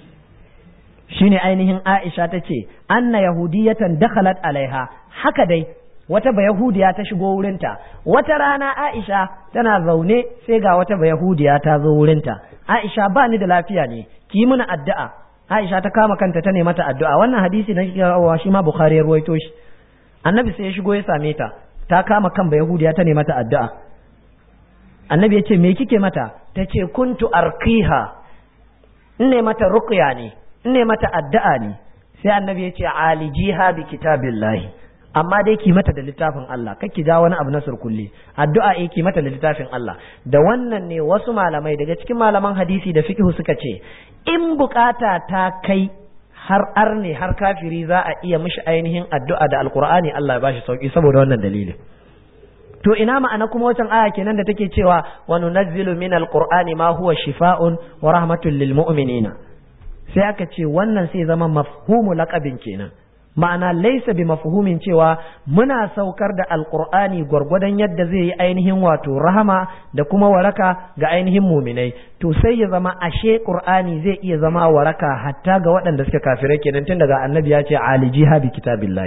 Shine ainihin Aisha ta ce anna yahudiyatan dakhalat alaiha, haka dai wata bayahudiya ta shigo wurinta. Wata rana Aisha tana zaune sai ga wata bayahudiya ta zo wurinta. Aisha ba ni da lafiya ne, ki yi mana addu'a. Aisha ta kama kanta ta nemi mata addu'a. Wannan hadisi na shi ma Bukhari ya ruwaito shi. Annabi sai ya shigo ya same ta, ta kama kan ba Yahudiya ta ne mata addu'a. Annabi ya ce me kike mata? Ta ce kuntu arqiha, in ne mata ruqya ne, in ne mata addu'a ne. Sai Annabi ya ce alijiha bi kitabillahi, amma dai ki mata da littafin Allah, kake ja wani abu na surkulle. Addu'a eh ki mata da littafin Allah. Da wannan ne wasu malamai daga cikin malaman hadisi da fiqh suka ce in bukata ta kai har arne har kafiri za a iya mishi ainihin addu'a da alkur'ani Allah ya bashi sauki saboda wannan dalilin. To ina ma'ana kuma wancan aya kenan da take cewa wa nunazzilu min alqur'ani ma huwa shifaa'un wa rahmatun lil mu'minina. Sai aka ce wannan sai zama mafhumu laqabin kenan. Ma'ana laysa bi mafhumin cewa muna saukar da alqur'ani gwargwadon yadda zai yi ainihin wato rahama da kuma waraka ga ainihin muminai. To sai ya zama ashe qur'ani zai iya zama waraka hatta ga waɗanda suke kafirai kenan, tun daga annabi ya ce alijiha bi kitabillahi,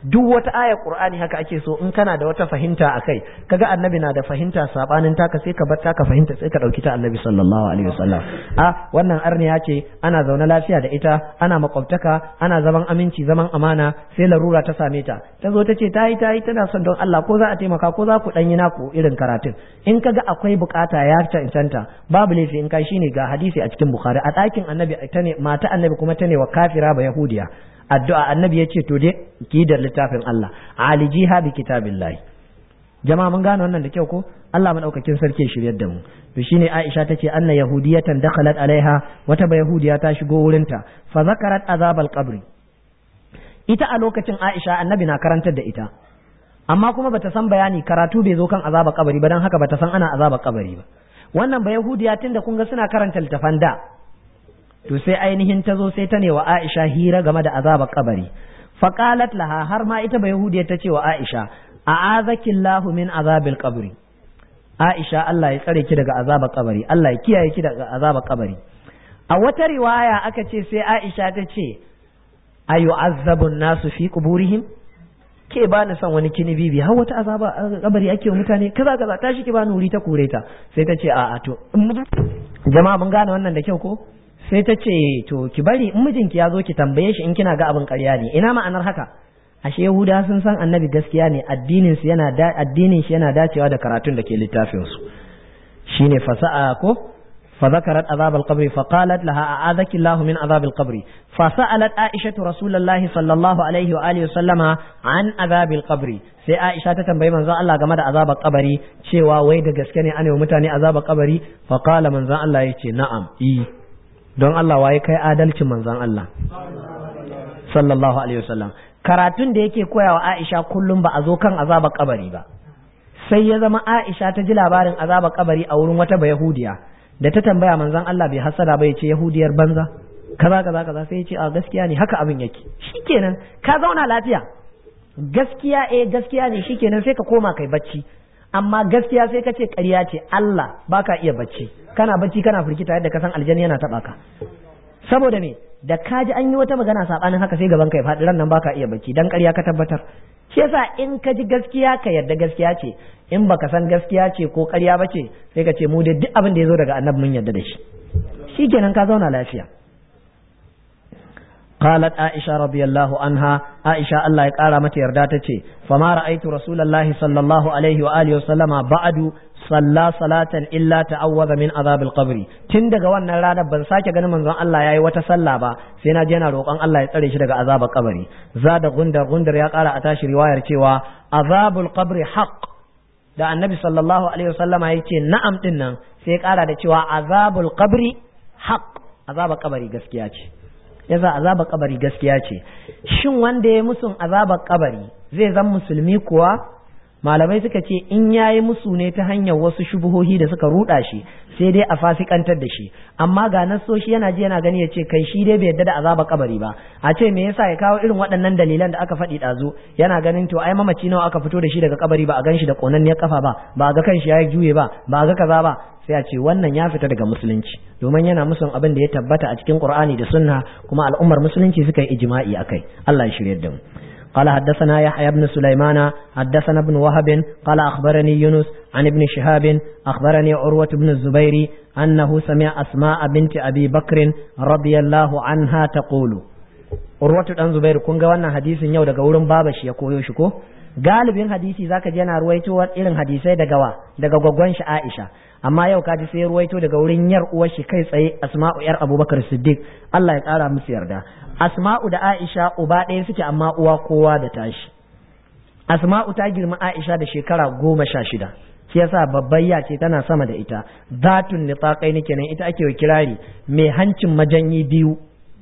duk wata ayar Qur'ani haka ake so in kana da wata fahimta akai kaga annabi na da fahimta sabanin taka sai ka bar taka fahimta sai ka dauki ta annabi sallallahu alaihi wasallam a wannan arniya ce ana zaune lafiya da ita ana makwabtaka ana zaman aminci zaman amana sai larura ta same ta ta zo ta ce ta yi ta yi tana son don Allah ko za a taimaka ko za ku dan yi naku irin karatun in kaga akwai bukata ya cancanta babu laifi in kai shine ga hadisi a cikin Bukhari a ɗakin annabi ta ne mata annabi kuma ta ne wa kafira ba yahudiya addu'a annabi ya ce to dai ki da littafin Allah alijiha bi kitabillahi jama'a mun gane wannan da kyau ko Allah madaukakin sarki shiryar da mu to shine Aisha tace anna yahudiyatan dakhalat alaiha wata ba yahudiya ta shigo wurinta fa zakarat azabal qabri ita a lokacin Aisha annabi na karantar da ita amma kuma bata san bayani karatu bai zo kan azabal qabri ba dan haka bata san ana azabal qabri ba wannan ba yahudiya tunda kun ga suna karanta littafan da to sai ainihin ta zo sai ta ne wa Aisha hira game da azabar kabari faqalat laha har ma ita ba yahudiyar ta ce wa Aisha a'azakillahu min azabil qabri Aisha Allah ya tsare ki daga azabar kabari Allah ya kiyaye ki daga azabar kabari a wata riwaya aka ce sai Aisha ta ce ayu'azzabun nasu fi quburihim ke ba ni son wani kini bibi har wata azaba kabari ake wa mutane kaza kaza tashi ki ba nuri ta kore ta sai ta ce a'a to jama'a mun gane wannan da kyau ko sai ta ce to ki bari in mijinki ya zo ki tambaye shi in kina ga abin ƙarya ne ina ma'anar haka ashe Yahuda sun san annabi gaskiya ne addinin su yana da addinin shi yana dacewa da karatun da ke littafin su shine fasa'a ko fa zakarat azab al-qabr fa qalat laha a'adaki Allah min azab al-qabr fa sa'alat Aisha rasulullahi sallallahu alaihi wa alihi sallama an azab al-qabr sai Aisha ta tambayi manzon Allah game da azabar kabari cewa wai da gaske ne ana mutane azabar kabari fa qala manzon Allah yace na'am i don Allah waye kai adalcin manzon Allah sallallahu alaihi wasallam karatun da yake koyawa Aisha kullum ba a zo kan azabar kabari ba sai ya zama Aisha ta ji labarin azabar kabari a wurin wata bayahudiya da ta tambaya manzon Allah bai hasada ba yace yahudiyar banza kaza kaza kaza sai yace a gaskiya ne haka abin yake shikenan ka zauna lafiya gaskiya eh gaskiya ne shikenan sai ka koma kai bacci amma gaskiya sai ka ce ƙarya ce Allah baka iya bacci kana bacci kana firgita yadda ka san aljanna yana taba ka saboda me da ka ji an yi wata magana sabanin haka sai gaban ka ya faɗi ran nan baka iya bacci dan ƙarya ka tabbatar shi yasa in ka ji gaskiya ka yarda gaskiya ce in baka san gaskiya ce ko ƙarya ba ce sai ka ce mu dai duk abin da ya zo daga annabi mun yarda da shi shikenan ka zauna lafiya قالت عائشة رضي الله عنها عائشة الله يقال متى يرداتك فما رأيت رسول الله صلى الله عليه وآله وسلم بعد صلى صلاة إلا تعوذ من عذاب القبر تندق وانا رانا بنساك غنى من ذن الله يأي وتسلى با سينا جينا روقان الله يتعليش لك عذاب القبر زاد غندر غندر يقال أتاش رواية تيوا عذاب القبر حق da annabi sallallahu alaihi wasallama ya ce na'am din nan sai ya kara da cewa azabul qabri haq azabul qabri gaskiya ce yasa azabar kabari gaskiya ce shin wanda ya musun azabar kabari zai zan musulmi kuwa malamai suka ce in yayi musu ne ta hanyar wasu shubuhohi da suka ruda shi sai dai a fasikantar da shi amma ga nasoshi yana ji yana gani ya ce kai shi dai bai yarda da azabar kabari ba a ce me yasa ya kawo irin waɗannan dalilan da aka faɗi ɗazu yana ganin to ai mamaci nawa aka fito da shi daga kabari ba a gan shi da ƙonanniyar kafa ba ba a ga kan shi ya juye ba ba a ga kaza ba sai a ce wannan ya fita daga musulunci domin yana musun abin da ya tabbata a cikin Qur'ani da Sunna kuma al'ummar musulunci suka yi ijma'i akai Allah ya shirye da mu قال حدثنا يحيى بن سليمان حدثنا ابن وهب قال أخبرني يونس عن ابن شهاب أخبرني عروة بن الزبير أنه سمع أسماء بنت أبي بكر رضي الله عنها تقول عروة بن الزبير كن وانا حديث يو daga wurin babashi ya koyo shi ko galibin hadisi zaka ji yana ruwaito irin hadisai daga wa daga gwaggon shi Aisha amma yau kaji sai ruwaito daga wurin yar uwar shi kai tsaye Asma'u yar Abubakar Siddiq Allah ya kara musu yarda Asma'u da Aisha uba ɗaya suke amma uwa kowa da tashi Asma'u ta girma Aisha da shekara goma sha shida shi yasa babbayya ce tana sama da ita zatun nifaqai ne kenan ita ake wa kirari mai hancin majanyi biyu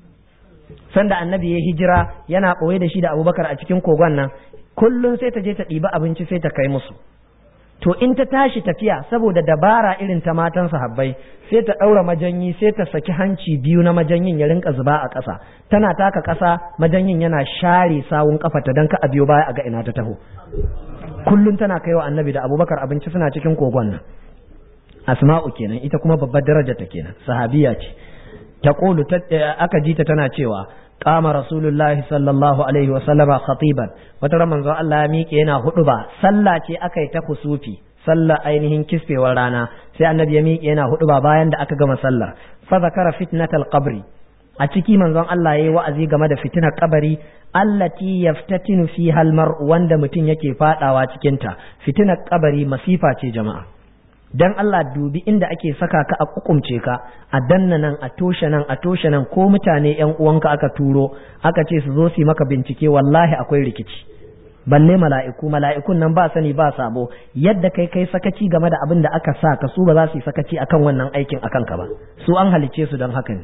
sanda annabi ya hijira yana ɓoye da shi da Abubakar a cikin kogon nan kullum sai ta je ta ɗiba abinci sai ta kai musu to in ta tashi tafiya saboda dabara irin ta matan sahabbai sai ta ɗaura majanyi sai ta saki hanci biyu na majanyin ya rinka zuba a ƙasa tana taka ƙasa majanyin yana share sawun ƙafata don ka a biyo baya a ga ina ta taho kullum tana kai wa annabi da Abubakar abinci suna cikin kogon nan Asma'u kenan ita kuma babbar daraja ta kenan sahabiya ce ta ƙulu aka ji ta tana cewa qama rasulullahi sallallahu alaihi wa sallama khatiban wata ran manzon Allah ya miƙe yana huɗuba sallah ce aka yi ta kusufi sallah ainihin kisfewar rana sai annabi ya miƙe yana huɗuba bayan da aka gama sallar fa zakara fitnatal qabri a ciki manzon Allah yayi wa'azi game da fitinar kabari allati yaftatinu fiha almar wanda mutum yake fadawa cikin ta fitinar kabari masifa ce jama'a dan Allah dubi inda ake saka ka a kukumce ka a danna nan a toshe nan a toshe nan ko mutane yan uwanka aka turo aka ce su zo su yi maka bincike wallahi akwai rikici balle mala'iku mala'ikun nan ba sani ba sabo yadda kai kai sakaci game da abin da aka sa ka su ba za su yi sakaci akan wannan aikin akan ka ba su an halice su don haka ne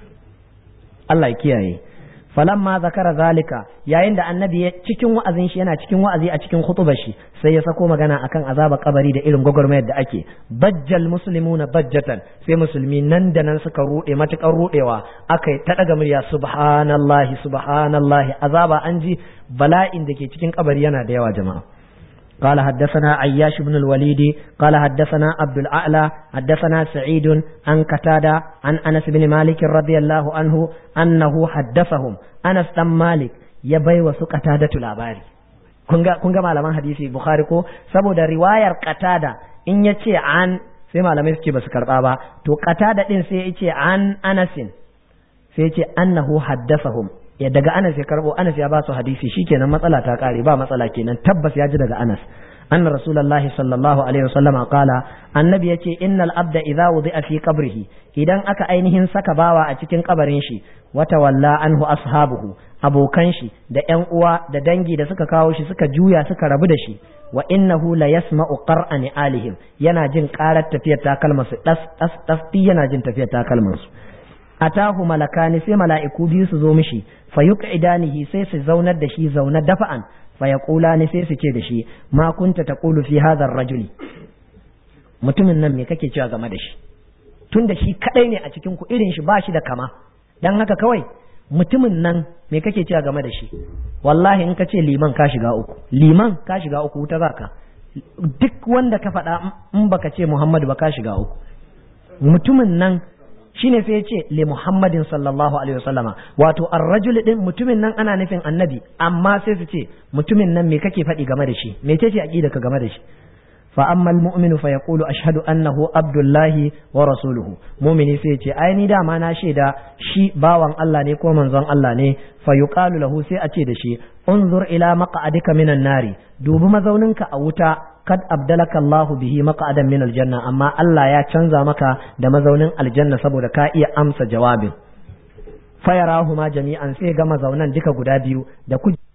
Allah ya kiyaye falamma zakara zalika yayin da annabi ya cikin wa'azin shi yana cikin wa'azi a cikin khutubar shi sai ya sako magana akan azaba kabari da irin gwagwarmayar da ake bajjal muslimuna bajjatan sai musulmi nan da nan suka rude matukar rudewa akai ta daga murya subhanallahi subhanallahi azaba an ji bala'in da ke cikin kabari yana da yawa jama'a قال حدثنا عياش بن الوليد قال حدثنا عبد الأعلى حدثنا سعيد عن قتادة عن أنس بن مالك رضي الله عنه أنه حدثهم أنس بن مالك يبي وسو قتادة الأباري kunga malaman hadisi Bukhari ko saboda riwayar Qatada in yace an sai malamai suke basu karba ba to Qatada din sai yace an Anasin sai yace annahu haddathahum ya daga Anas ya karbo Anas ya ba su hadisi shikenan matsala ta kare ba matsala kenan tabbas ya ji daga Anas anna rasulullahi sallallahu alaihi wasallam qala annabi yace innal abda idza wudi'a fi qabrihi idan aka ainihin saka bawa a cikin kabarin shi wata walla anhu ashabuhu abokan shi da ƴan uwa da dangi da suka kawo shi suka juya suka rabu da shi wa innahu la yasma'u qar'ani alihim yana jin karar tafiyar takalmansu das das das yana jin tafiyar takalmansu atahu malakani sai mala'iku biyu su zo mishi fayuqidanihi sai su zaunar da shi zauna dafa'an fayaqulani sai su ce da shi ma kunta taqulu fi hadha ar-rajuli mutumin nan me kake cewa game da shi tunda shi kadai ne a cikin ku irin shi ba shi da kama dan haka kawai mutumin nan me kake cewa game da shi wallahi in ka ce liman ka shiga uku liman ka shiga uku wuta zaka duk wanda ka faɗa in baka ce Muhammadu ba ka shiga uku mutumin nan shine sai ya ce li Muhammadin sallallahu alaihi wasallama wato ar-rajul din mutumin nan ana nufin annabi amma sai su ce mutumin nan me kake faɗi game da shi me ce aqida ka game da shi fa amma al-mu'minu fa yaqulu ashhadu annahu abdullahi wa rasuluhu mu'mini sai ya ce ai ni dama na shaida shi bawan Allah ne ko manzon Allah ne fa yuqalu lahu sai a ce da shi unzur ila maq'adika minan nari dubi mazauninka a wuta kad abdalaka Allah bihi maq'adan min aljanna amma Allah ya canza maka da mazaunin aljanna saboda ka iya amsa jawabin fayarahuma jami'an sai ga mazaunan duka guda biyu da